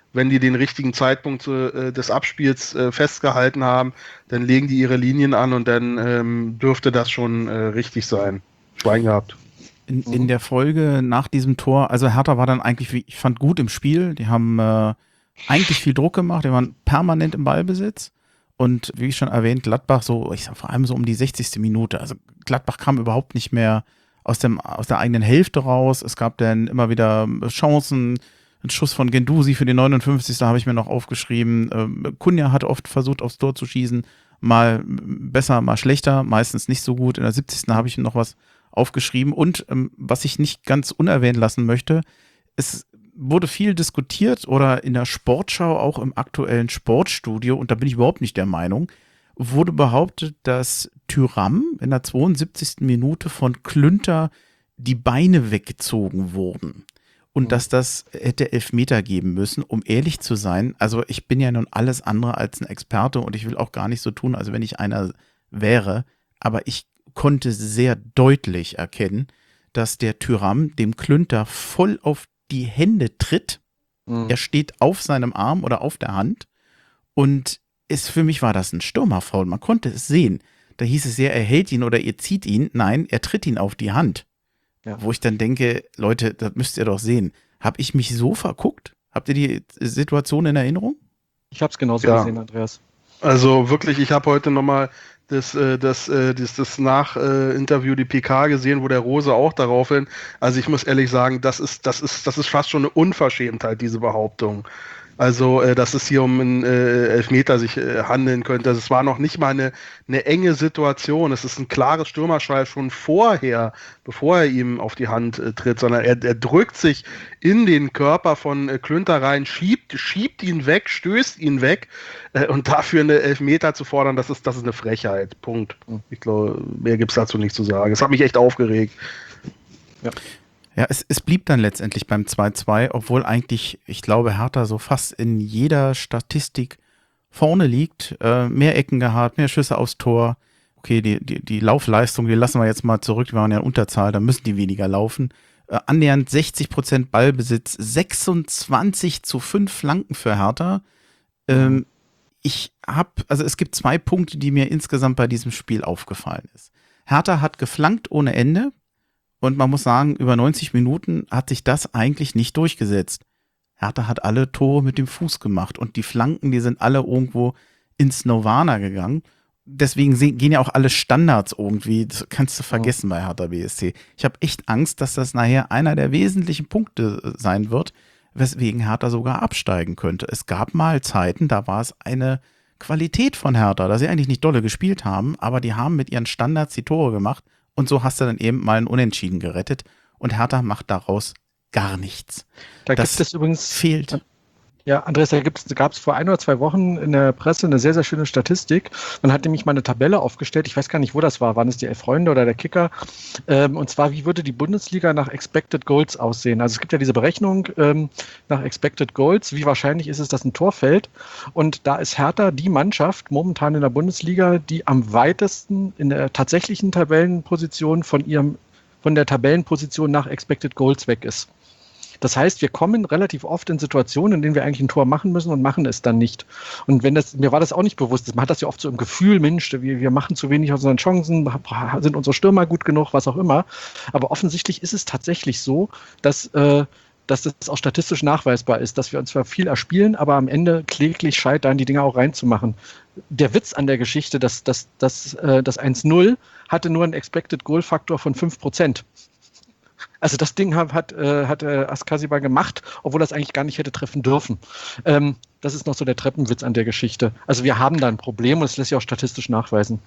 wenn die den richtigen Zeitpunkt äh, des Abspiels äh, festgehalten haben, dann legen die ihre Linien an und dann ähm, dürfte das schon äh, richtig sein. Schwein gehabt. In, in der Folge nach diesem Tor, also Hertha war dann eigentlich, wie ich fand, gut im Spiel. Die haben äh, eigentlich viel Druck gemacht, die waren permanent im Ballbesitz. Und wie schon erwähnt, Gladbach so, ich sag vor allem so um die sechzigste Minute. Also Gladbach kam überhaupt nicht mehr aus, dem, aus der eigenen Hälfte raus. Es gab dann immer wieder Chancen. Ein Schuss von Guendouzi für den neunundfünfzigsten habe ich mir noch aufgeschrieben. Ähm, Cunha hat oft versucht, aufs Tor zu schießen. Mal besser, mal schlechter, meistens nicht so gut. In der siebzigsten habe ich noch was aufgeschrieben. Und ähm, was ich nicht ganz unerwähnt lassen möchte, es wurde viel diskutiert oder in der Sportschau, auch im aktuellen Sportstudio, und da bin ich überhaupt nicht der Meinung, wurde behauptet, dass Thuram in der zweiundsiebzigsten Minute von Klünter die Beine weggezogen wurden und dass das hätte Elfmeter geben müssen, um ehrlich zu sein. Also ich bin ja nun alles andere als ein Experte und ich will auch gar nicht so tun, als wenn ich einer wäre, aber ich konnte sehr deutlich erkennen, dass der Thuram dem Klünter voll auf die Hände tritt. Mhm. Er steht auf seinem Arm oder auf der Hand und ist, für mich war das ein Stürmerfoul. Man konnte es sehen. Da hieß es ja, er hält ihn oder ihr zieht ihn. Nein, er tritt ihn auf die Hand. Ja. Wo ich dann denke, Leute, das müsst ihr doch sehen. Habe ich mich so verguckt? Habt ihr die Situation in Erinnerung? Ich habe es genauso ja. gesehen, Andreas. Also wirklich, ich habe heute nochmal das, äh, das, äh, das, das Nach-Interview, die P K gesehen, wo der Rose auch darauf hin. Also ich muss ehrlich sagen, das ist, das ist, das ist fast schon eine Unverschämtheit, diese Behauptung. Also, äh, dass es hier um einen äh, Elfmeter sich äh, handeln könnte. Es war noch nicht mal eine, eine enge Situation. Es ist ein klares Stürmerschall schon vorher, bevor er ihm auf die Hand äh, tritt, sondern er, er drückt sich in den Körper von äh, Klünter rein, schiebt, schiebt ihn weg, stößt ihn weg äh, und dafür eine Elfmeter zu fordern, das ist, das ist eine Frechheit. Punkt. Ich glaube, mehr gibt es dazu nicht zu sagen. Es hat mich echt aufgeregt. Ja. Ja, es, es blieb dann letztendlich beim zwei zwei, obwohl eigentlich, ich glaube, Hertha so fast in jeder Statistik vorne liegt. Äh, mehr Ecken gehabt, mehr Schüsse aufs Tor. Okay, die, die, die Laufleistung, die lassen wir jetzt mal zurück. Die waren ja in Unterzahl, da müssen die weniger laufen. Äh, annähernd sechzig Prozent Ballbesitz, sechsundzwanzig zu fünf Flanken für Hertha. Ähm, ich habe, also es gibt zwei Punkte, die mir insgesamt bei diesem Spiel aufgefallen ist. Hertha hat geflankt ohne Ende. Und man muss sagen, über neunzig Minuten hat sich das eigentlich nicht durchgesetzt. Hertha hat alle Tore mit dem Fuß gemacht und die Flanken, die sind alle irgendwo ins Nirvana gegangen. Deswegen gehen ja auch alle Standards irgendwie, das kannst du vergessen bei Hertha B S C. Ich habe echt Angst, dass das nachher einer der wesentlichen Punkte sein wird, weswegen Hertha sogar absteigen könnte. Es gab mal Zeiten, da war es eine Qualität von Hertha, dass sie eigentlich nicht dolle gespielt haben, aber die haben mit ihren Standards die Tore gemacht. Und so hast du dann eben mal ein Unentschieden gerettet. Und Hertha macht daraus gar nichts. Da das gibt es übrigens fehlt. Ja, Andreas, da gab es vor ein oder zwei Wochen in der Presse eine sehr, sehr schöne Statistik. Man hat nämlich mal eine Tabelle aufgestellt. Ich weiß gar nicht, wo das war. Waren es die Elf Freunde oder der Kicker? Ähm, und zwar, wie würde die Bundesliga nach Expected Goals aussehen? Also es gibt ja diese Berechnung ähm, nach Expected Goals. Wie wahrscheinlich ist es, dass ein Tor fällt? Und da ist Hertha die Mannschaft momentan in der Bundesliga, die am weitesten in der tatsächlichen Tabellenposition von ihrem, von der Tabellenposition nach Expected Goals weg ist. Das heißt, wir kommen relativ oft in Situationen, in denen wir eigentlich ein Tor machen müssen und machen es dann nicht. Und wenn das, mir war das auch nicht bewusst, man hat das ja oft so im Gefühl, Mensch, wir, wir machen zu wenig aus unseren Chancen, sind unsere Stürmer gut genug, was auch immer. Aber offensichtlich ist es tatsächlich so, dass, äh, dass das auch statistisch nachweisbar ist, dass wir uns zwar viel erspielen, aber am Ende kläglich scheitern, die Dinger auch reinzumachen. Der Witz an der Geschichte, dass, dass, dass, äh, das eins null hatte nur einen Expected Goal Faktor von fünf Prozent. Also das Ding hat, hat, hat äh, Askasiba gemacht, obwohl er es eigentlich gar nicht hätte treffen dürfen. Ähm, das ist noch so der Treppenwitz an der Geschichte. Also wir haben da ein Problem und das lässt sich auch statistisch nachweisen.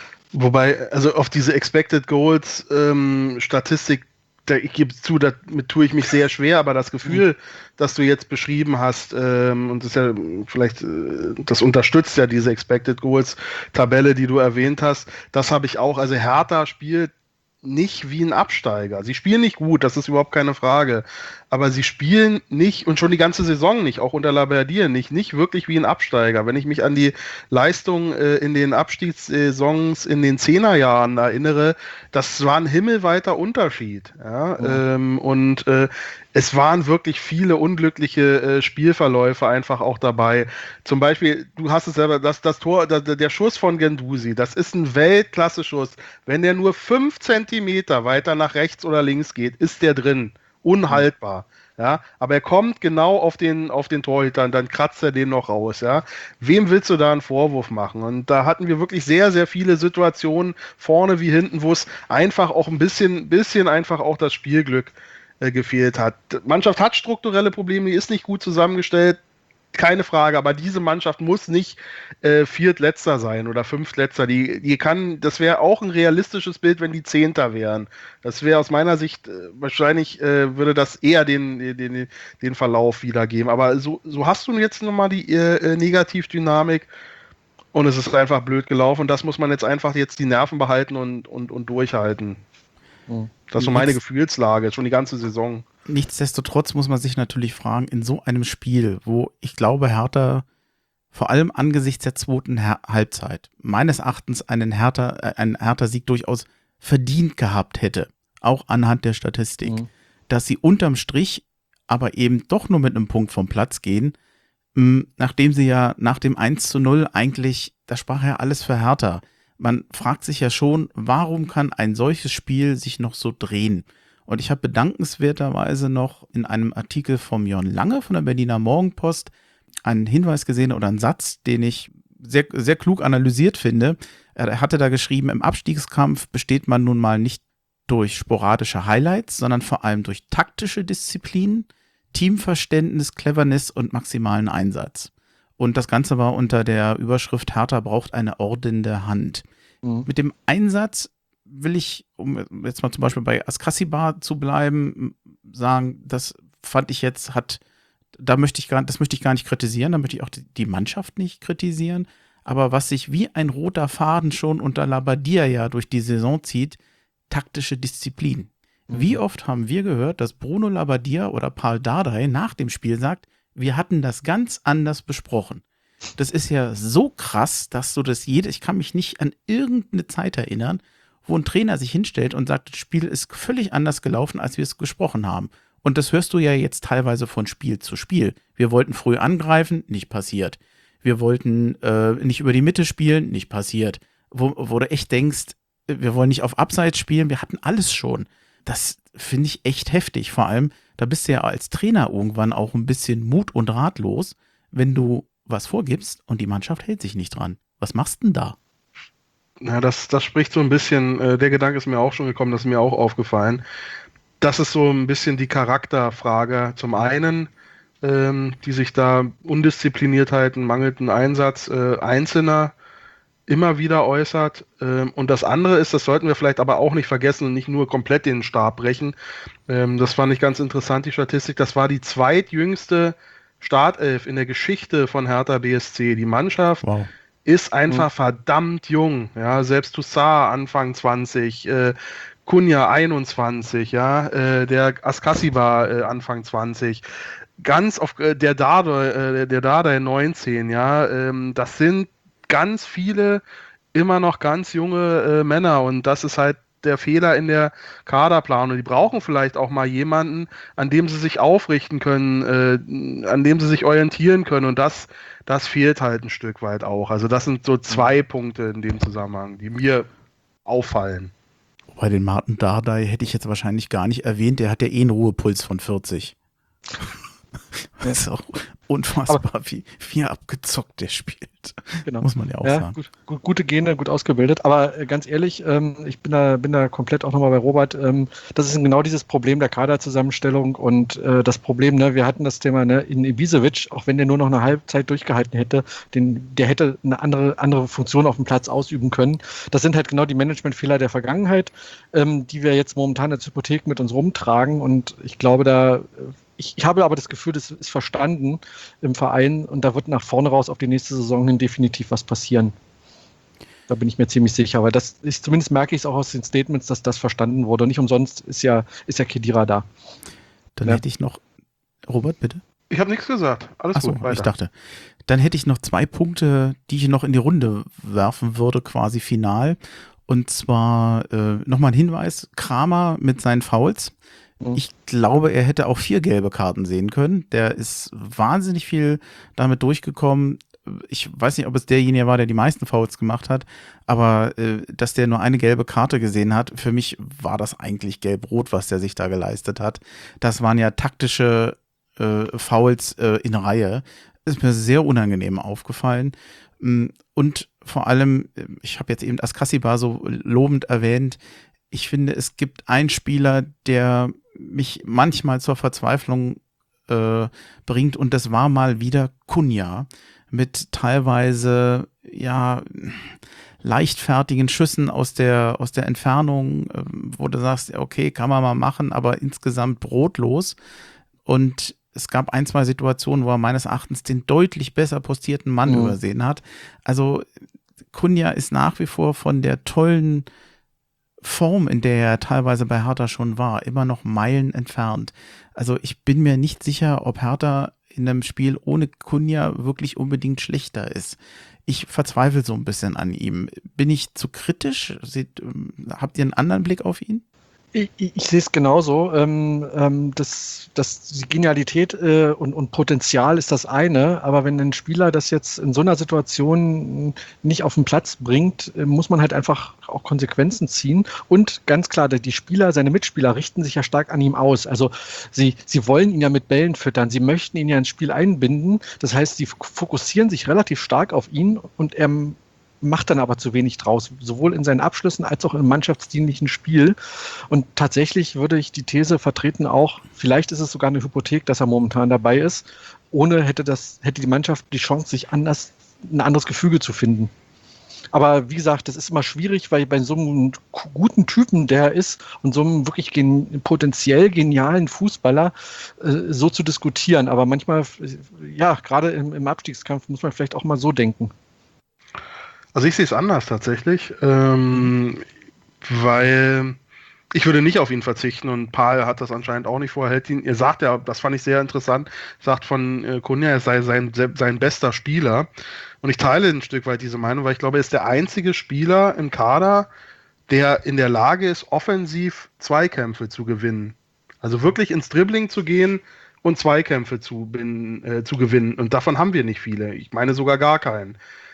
Wobei, also auf diese Expected Goals ähm, Statistik, da, ich gebe zu, damit tue ich mich sehr schwer, aber das Gefühl, mhm. das du jetzt beschrieben hast, ähm, und das ist ja vielleicht, äh, das unterstützt ja diese Expected Goals Tabelle, die du erwähnt hast, das habe ich auch. Also Hertha spielt nicht wie ein Absteiger. Sie spielen nicht gut, das ist überhaupt keine Frage. Aber sie spielen nicht, und schon die ganze Saison nicht, auch unter Labbadia nicht, nicht wirklich wie ein Absteiger. Wenn ich mich an die Leistung äh, in den Abstiegssaisons in den Zehnerjahren erinnere, das war ein himmelweiter Unterschied. Ja? Mhm. Ähm, und äh, es waren wirklich viele unglückliche äh, Spielverläufe einfach auch dabei. Zum Beispiel, du hast es selber, das, das Tor, der, der Schuss von Guendouzi, das ist ein Weltklasse-Schuss. Wenn der nur fünf Zentimeter weiter nach rechts oder links geht, ist der drin. Unhaltbar. Ja, aber er kommt genau auf den, auf den Torhüter und dann kratzt er den noch raus. Ja. Wem willst du da einen Vorwurf machen? Und da hatten wir wirklich sehr, sehr viele Situationen, vorne wie hinten, wo es einfach auch ein bisschen, bisschen einfach auch das Spielglück äh, gefehlt hat. Die Mannschaft hat strukturelle Probleme, die ist nicht gut zusammengestellt, keine Frage, aber diese Mannschaft muss nicht äh, Viertletzter sein oder Fünftletzter. Die, die kann, das wäre auch ein realistisches Bild, wenn die Zehnter wären. Das wäre aus meiner Sicht, äh, wahrscheinlich äh, würde das eher den, den, den Verlauf wiedergeben. Aber so, so hast du jetzt nochmal die äh, Negativdynamik und es ist einfach blöd gelaufen. Und das muss man jetzt einfach jetzt die Nerven behalten und, und, und durchhalten. Mhm. Das ist so meine Gefühlslage, schon die ganze Saison. Nichtsdestotrotz muss man sich natürlich fragen, in so einem Spiel, wo ich glaube, Hertha vor allem angesichts der zweiten Her- Halbzeit meines Erachtens einen Hertha, äh, einen Hertha-Sieg durchaus verdient gehabt hätte, auch anhand der Statistik, mhm. dass sie unterm Strich aber eben doch nur mit einem Punkt vom Platz gehen, mh, nachdem sie ja nach dem eins zu null eigentlich, da sprach ja alles für Hertha. Man fragt sich ja schon, warum kann ein solches Spiel sich noch so drehen? Und ich habe bedankenswerterweise noch in einem Artikel von Jörn Lange von der Berliner Morgenpost einen Hinweis gesehen oder einen Satz, den ich sehr, sehr klug analysiert finde. Er hatte da geschrieben, im Abstiegskampf besteht man nun mal nicht durch sporadische Highlights, sondern vor allem durch taktische Disziplin, Teamverständnis, Cleverness und maximalen Einsatz. Und das Ganze war unter der Überschrift Hertha braucht eine ordnende Hand. Mhm. Mit dem Einsatz will ich, um jetzt mal zum Beispiel bei Askasibar zu bleiben, sagen, das fand ich jetzt, hat, da möchte ich gar, das möchte ich gar nicht kritisieren, da möchte ich auch die, die Mannschaft nicht kritisieren, aber was sich wie ein roter Faden schon unter Labbadia ja durch die Saison zieht, taktische Disziplin. Mhm. Wie oft haben wir gehört, dass Bruno Labbadia oder Paul Dardai nach dem Spiel sagt, wir hatten das ganz anders besprochen. Das ist ja so krass, dass du das jede, ich kann mich nicht an irgendeine Zeit erinnern, wo ein Trainer sich hinstellt und sagt, das Spiel ist völlig anders gelaufen, als wir es gesprochen haben. Und das hörst du ja jetzt teilweise von Spiel zu Spiel. Wir wollten früh angreifen, nicht passiert. Wir wollten äh, nicht über die Mitte spielen, nicht passiert. Wo, wo du echt denkst, wir wollen nicht auf Abseits spielen, wir hatten alles schon. Das finde ich echt heftig. Vor allem, da bist du ja als Trainer irgendwann auch ein bisschen mut- und ratlos, wenn du was vorgibst und die Mannschaft hält sich nicht dran. Was machst du denn da? Ja, das, das spricht so ein bisschen, äh, der Gedanke ist mir auch schon gekommen, das ist mir auch aufgefallen. Das ist so ein bisschen die Charakterfrage. Zum einen, ähm, die sich da undiszipliniert halten, mangelnden Einsatz äh, Einzelner immer wieder äußert. Ähm, und das andere ist, das sollten wir vielleicht aber auch nicht vergessen und nicht nur komplett den Stab brechen. Ähm, das fand ich ganz interessant, die Statistik. Das war die zweitjüngste Startelf in der Geschichte von Hertha B S C. Die Mannschaft wow. ist einfach mhm. verdammt jung. Ja, selbst Toussaint Anfang zwanzig, äh, Cunha einundzwanzig, ja, äh, der Askasibar äh, Anfang zwanzig, ganz auf äh, der Dardai, äh, der Dardai neunzehn, ja, ähm, das sind ganz viele immer noch ganz junge äh, Männer und das ist halt der Fehler in der Kaderplanung. Die brauchen vielleicht auch mal jemanden, an dem sie sich aufrichten können, äh, an dem sie sich orientieren können und das, das fehlt halt ein Stück weit auch. Also das sind so zwei Punkte in dem Zusammenhang, die mir auffallen. Bei den Martin Dardai hätte ich jetzt wahrscheinlich gar nicht erwähnt, der hat ja eh einen Ruhepuls von vierzig. Das ist auch unfassbar, aber wie, wie abgezockt der spielt. Genau. Muss man ja auch ja, sagen. Gut, gut, gute Gene, gut ausgebildet. Aber äh, ganz ehrlich, ähm, ich bin da, bin da komplett auch nochmal bei Robert. Ähm, das ist genau dieses Problem der Kaderzusammenstellung und äh, das Problem, ne, wir hatten das Thema ne, in Ibisevic, auch wenn der nur noch eine Halbzeit durchgehalten hätte, den, der hätte eine andere, andere Funktion auf dem Platz ausüben können. Das sind halt genau die Managementfehler der Vergangenheit, ähm, die wir jetzt momentan als Hypothek mit uns rumtragen und ich glaube, da Ich, ich habe aber das Gefühl, das ist verstanden im Verein und da wird nach vorne raus auf die nächste Saison hin definitiv was passieren. Da bin ich mir ziemlich sicher, weil das ist, zumindest merke ich es auch aus den Statements, dass das verstanden wurde. Nicht umsonst ist ja, ist ja Khedira da. Dann ja. hätte ich noch, Robert, bitte? Ich habe nichts gesagt. Alles Ach so, gut, weiter. Ich dachte. Dann hätte ich noch zwei Punkte, die ich noch in die Runde werfen würde, quasi final. Und zwar äh, nochmal ein Hinweis, Kramer mit seinen Fouls. Ich glaube, er hätte auch vier gelbe Karten sehen können. Der ist wahnsinnig viel damit durchgekommen. Ich weiß nicht, ob es derjenige war, der die meisten Fouls gemacht hat, aber äh, dass der nur eine gelbe Karte gesehen hat, für mich war das eigentlich gelb-rot, was der sich da geleistet hat. Das waren ja taktische äh, Fouls äh, in Reihe. Ist mir sehr unangenehm aufgefallen. Und vor allem, ich habe jetzt eben Askasibar so lobend erwähnt, ich finde, es gibt einen Spieler, der mich manchmal zur Verzweiflung äh, bringt, und das war mal wieder Cunha mit teilweise ja leichtfertigen Schüssen aus der aus der Entfernung, äh, wo du sagst, okay, kann man mal machen, aber insgesamt brotlos. Und es gab ein, zwei Situationen, wo er meines Erachtens den deutlich besser postierten Mann mhm. übersehen hat. Also Cunha ist nach wie vor von der tollen Form, in der er teilweise bei Hertha schon war, immer noch Meilen entfernt. Also ich bin mir nicht sicher, ob Hertha in einem Spiel ohne Cunha wirklich unbedingt schlechter ist. Ich verzweifle so ein bisschen an ihm. Bin ich zu kritisch? Seht, habt ihr einen anderen Blick auf ihn? Ich, ich, ich sehe es genauso. Ähm, ähm, das, das, die Genialität äh, und, und Potenzial ist das eine, aber wenn ein Spieler das jetzt in so einer Situation nicht auf den Platz bringt, äh, muss man halt einfach auch Konsequenzen ziehen. Und ganz klar, die Spieler, seine Mitspieler richten sich ja stark an ihm aus. Also sie, sie wollen ihn ja mit Bällen füttern, sie möchten ihn ja ins Spiel einbinden. Das heißt, sie fokussieren sich relativ stark auf ihn, und er macht dann aber zu wenig draus, sowohl in seinen Abschlüssen als auch im mannschaftsdienlichen Spiel. Und tatsächlich würde ich die These vertreten auch, vielleicht ist es sogar eine Hypothek, dass er momentan dabei ist. Ohne hätte das, hätte die Mannschaft die Chance, sich anders, ein anderes Gefüge zu finden. Aber wie gesagt, das ist immer schwierig, weil bei so einem guten Typen, der er ist, und so einem wirklich gen- potenziell genialen Fußballer äh, so zu diskutieren. Aber manchmal, ja, gerade im, im Abstiegskampf muss man vielleicht auch mal so denken. Also ich sehe es anders tatsächlich, ähm, weil ich würde nicht auf ihn verzichten, und Paul hat das anscheinend auch nicht vor. Er hält ihn, er sagt ja, das fand ich sehr interessant, sagt von äh, Cunha, er sei sein, sein bester Spieler, und ich teile ein Stück weit diese Meinung, weil ich glaube, er ist der einzige Spieler im Kader, der in der Lage ist, offensiv Zweikämpfe zu gewinnen. Also wirklich ins Dribbling zu gehen und Zweikämpfe zu, bin, äh, zu gewinnen, und davon haben wir nicht viele. Ich meine sogar gar keinen.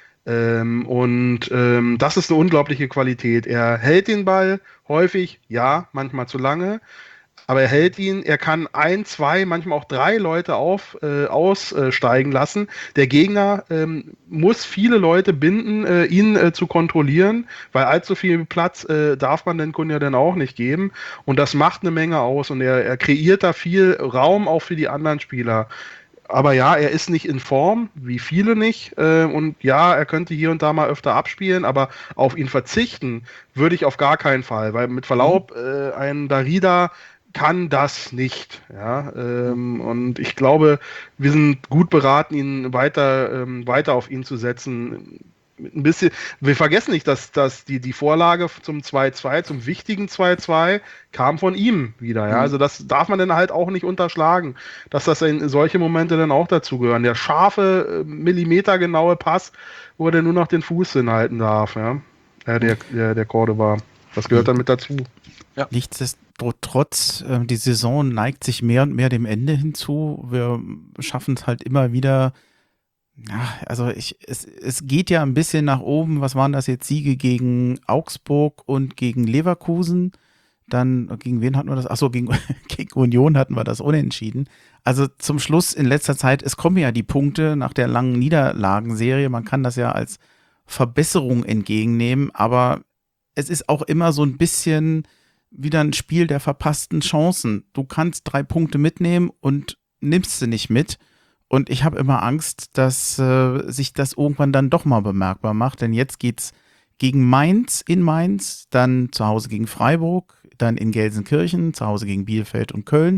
Ähm, und ähm, das ist eine unglaubliche Qualität. Er hält den Ball häufig, ja, manchmal zu lange, aber er hält ihn, er kann ein, zwei, manchmal auch drei Leute auf, äh, aussteigen lassen. Der Gegner ähm, muss viele Leute binden, äh, ihn äh, zu kontrollieren, weil allzu viel Platz äh, darf man den Kunden ja dann auch nicht geben. Und das macht eine Menge aus, und er, er kreiert da viel Raum auch für die anderen Spieler. Aber ja, er ist nicht in Form, wie viele nicht. Äh, und ja, er könnte hier und da mal öfter abspielen, aber auf ihn verzichten würde ich auf gar keinen Fall. Weil mit Verlaub, äh, ein Darida kann das nicht. Ja? Ähm, und ich glaube, wir sind gut beraten, ihn weiter, ähm, weiter auf ihn zu setzen. Ein bisschen, wir vergessen nicht, dass, dass die, die Vorlage zum zwei zwei, zum wichtigen zwei zwei, kam von ihm wieder. Ja? Also das darf man dann halt auch nicht unterschlagen, dass das in solche Momente dann auch dazugehören. Der scharfe, millimetergenaue Pass, wo er dann nur noch den Fuß hinhalten darf. Ja? Ja, der, der, der Cordoba. Das gehört dann mit dazu. Ja. Nichtsdestotrotz, äh, die Saison neigt sich mehr und mehr dem Ende hinzu. Wir schaffen es halt immer wieder. Ja, also ich, es, es geht ja ein bisschen nach oben. Was waren das jetzt? Siege gegen Augsburg und gegen Leverkusen. Dann, gegen wen hatten wir das? Achso, gegen, gegen Union hatten wir das unentschieden. Also zum Schluss in letzter Zeit, es kommen ja die Punkte nach der langen Niederlagenserie. Man kann das ja als Verbesserung entgegennehmen, aber es ist auch immer so ein bisschen wieder ein Spiel der verpassten Chancen. Du kannst drei Punkte mitnehmen und nimmst sie nicht mit. Und ich habe immer Angst, dass äh, sich das irgendwann dann doch mal bemerkbar macht. Denn jetzt geht's gegen Mainz in Mainz, dann zu Hause gegen Freiburg, dann in Gelsenkirchen, zu Hause gegen Bielefeld und Köln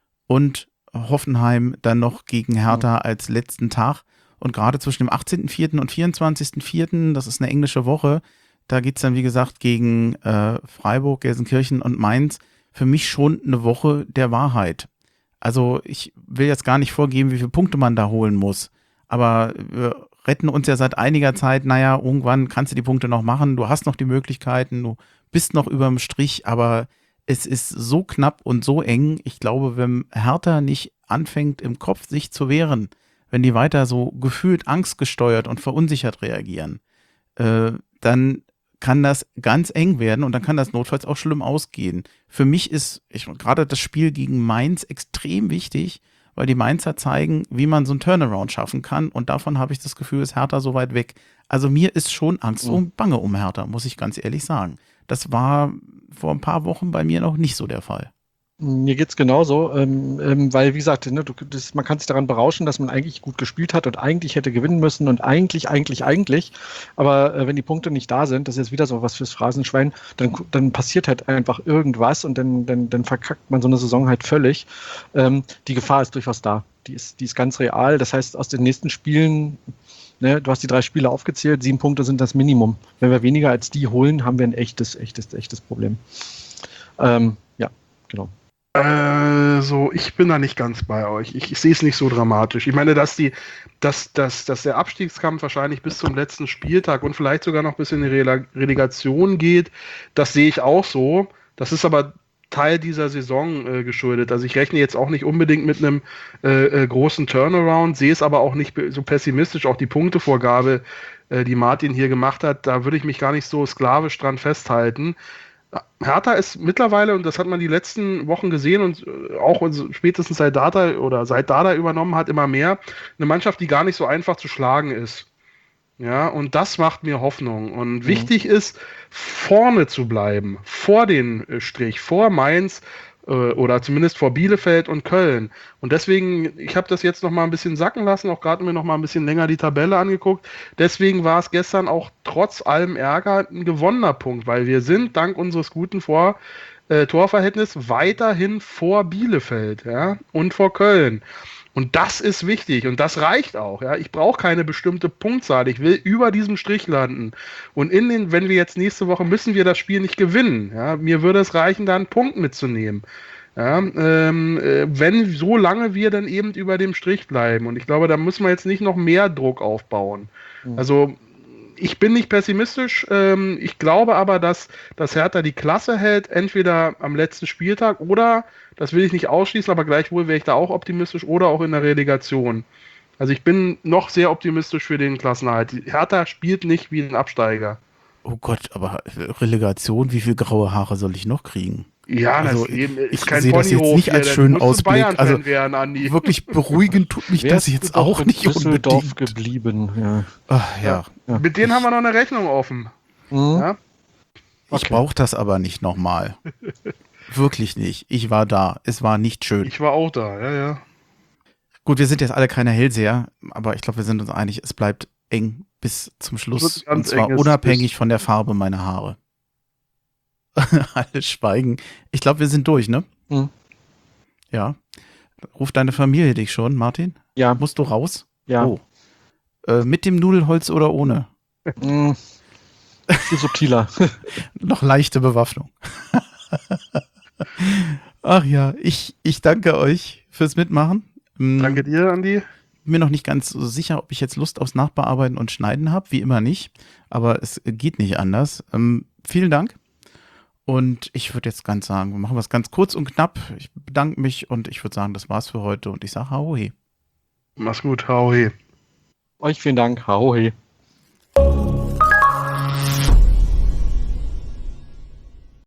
und Hoffenheim dann noch gegen Hertha als letzten Tag. Und gerade zwischen dem achtzehnten vierten und vierundzwanzigsten vierten, das ist eine englische Woche, da geht's dann, wie gesagt, gegen äh, Freiburg, Gelsenkirchen und Mainz. Für mich schon eine Woche der Wahrheit. Also ich will jetzt gar nicht vorgeben, wie viele Punkte man da holen muss. Aber wir retten uns ja seit einiger Zeit, naja, irgendwann kannst du die Punkte noch machen, du hast noch die Möglichkeiten, du bist noch überm Strich, aber Es ist so knapp und so eng. Ich glaube, wenn Hertha nicht anfängt, im Kopf sich zu wehren, wenn die weiter so gefühlt angstgesteuert und verunsichert reagieren, äh, dann kann das ganz eng werden und dann kann das notfalls auch schlimm ausgehen. Für mich ist ich, gerade das Spiel gegen Mainz extrem wichtig, weil die Mainzer zeigen, wie man so einen Turnaround schaffen kann und davon habe ich das Gefühl, ist Hertha so weit weg. Also mir ist schon Angst Mhm. und Bange um Hertha, muss ich ganz ehrlich sagen. Das war vor ein paar Wochen bei mir noch nicht so der Fall. Mir geht's genauso, ähm, ähm, weil wie gesagt, ne, du, das, man kann sich daran berauschen, dass man eigentlich gut gespielt hat und eigentlich hätte gewinnen müssen und eigentlich, eigentlich, eigentlich. Aber äh, wenn die Punkte nicht da sind, das ist jetzt wieder so was fürs Phrasenschwein, dann, dann passiert halt einfach irgendwas und dann, dann, dann verkackt man so eine Saison halt völlig. Ähm, die Gefahr ist durchaus da. Die ist, die ist ganz real. Das heißt, aus den nächsten Spielen, ne, du hast die drei Spiele aufgezählt, sieben Punkte sind das Minimum. Wenn wir weniger als die holen, haben wir ein echtes, echtes, echtes Problem. Ähm, ja, genau. Also, ich bin da nicht ganz bei euch. Ich, ich sehe es nicht so dramatisch. Ich meine, dass die, dass, dass, dass der Abstiegskampf wahrscheinlich bis zum letzten Spieltag und vielleicht sogar noch bis in die Rele- Relegation geht, das sehe ich auch so. Das ist aber Teil dieser Saison äh, geschuldet. Also ich rechne jetzt auch nicht unbedingt mit einem äh, äh, großen Turnaround, sehe es aber auch nicht be- so pessimistisch. Auch die Punktevorgabe, äh, die Martin hier gemacht hat, da würde ich mich gar nicht so sklavisch dran festhalten. Hertha ist mittlerweile, und das hat man die letzten Wochen gesehen und äh, auch uns- spätestens seit Data oder seit Dada übernommen hat, immer mehr, eine Mannschaft, die gar nicht so einfach zu schlagen ist. Ja, und das macht mir Hoffnung. Und Mhm. wichtig ist, vorne zu bleiben, vor den äh, Strich, vor Mainz äh, oder zumindest vor Bielefeld und Köln. Und deswegen, ich habe das jetzt noch mal ein bisschen sacken lassen, auch gerade mir noch mal ein bisschen länger die Tabelle angeguckt. Deswegen war es gestern auch trotz allem Ärger ein gewonnener Punkt, weil wir sind dank unseres guten vor äh, Torverhältnis weiterhin vor Bielefeld, ja, und vor Köln. Und das ist wichtig und das reicht auch. Ja. Ich brauche keine bestimmte Punktzahl. Ich will über diesem Strich landen. Und in den, wenn wir jetzt nächste Woche müssen wir das Spiel nicht gewinnen. Ja. Mir würde es reichen, da einen Punkt mitzunehmen. Ja, ähm, äh, wenn so lange wir dann eben über dem Strich bleiben. Und ich glaube, da müssen wir jetzt nicht noch mehr Druck aufbauen. Mhm. Also ich bin nicht pessimistisch. Ähm, ich glaube aber, dass, dass Hertha die Klasse hält, entweder am letzten Spieltag oder, das will ich nicht ausschließen, aber gleichwohl wäre ich da auch optimistisch oder auch in der Relegation. Also ich bin noch sehr optimistisch für den Klassenerhalt. Die Hertha spielt nicht wie ein Absteiger. Oh Gott, aber Relegation, wie viel graue Haare soll ich noch kriegen? Ja, Also das Leben ist ich kein sehe das jetzt Ponyhof nicht hier, als da schönen musst du Ausblick. Bayern-Fan Also werden, Andi. wirklich beruhigend tut mich das Wärst jetzt du doch auch in nicht Düsseldorf unbedingt. geblieben. Ja. Ach, ja, Ja. Mit denen haben wir noch eine Rechnung offen. Mhm. Ja? ich Okay. brauche das aber nicht nochmal. Wirklich nicht. Ich war da. Es war nicht schön. Ich war auch da, ja, ja. Gut, wir sind jetzt alle keine Hellseher, aber ich glaube, wir sind uns einig, es bleibt eng bis zum Es Schluss. wird ganz Und zwar eng, es unabhängig ist- von der Farbe meiner Haare. Alle schweigen. Ich glaube, wir sind durch, ne? Mhm. Ja. Ruft deine Familie dich schon, Martin? Ja, Musst du raus? ja. Oh. Äh, mit dem Nudelholz oder ohne? Mhm. Viel subtiler. Noch leichte Bewaffnung. Ach ja, ich, ich danke euch fürs Mitmachen. Mm, Danke dir, Andi. Mir noch nicht ganz so sicher, ob ich jetzt Lust aufs Nachbearbeiten und Schneiden habe. Wie immer nicht. Aber es geht nicht anders. Ähm, vielen Dank. Und ich würde jetzt ganz sagen, wir machen was ganz kurz und knapp. Ich bedanke mich und ich würde sagen, das war's für heute. Und ich sage Hauhe. Mach's gut, hau he. Euch vielen Dank. Hau he.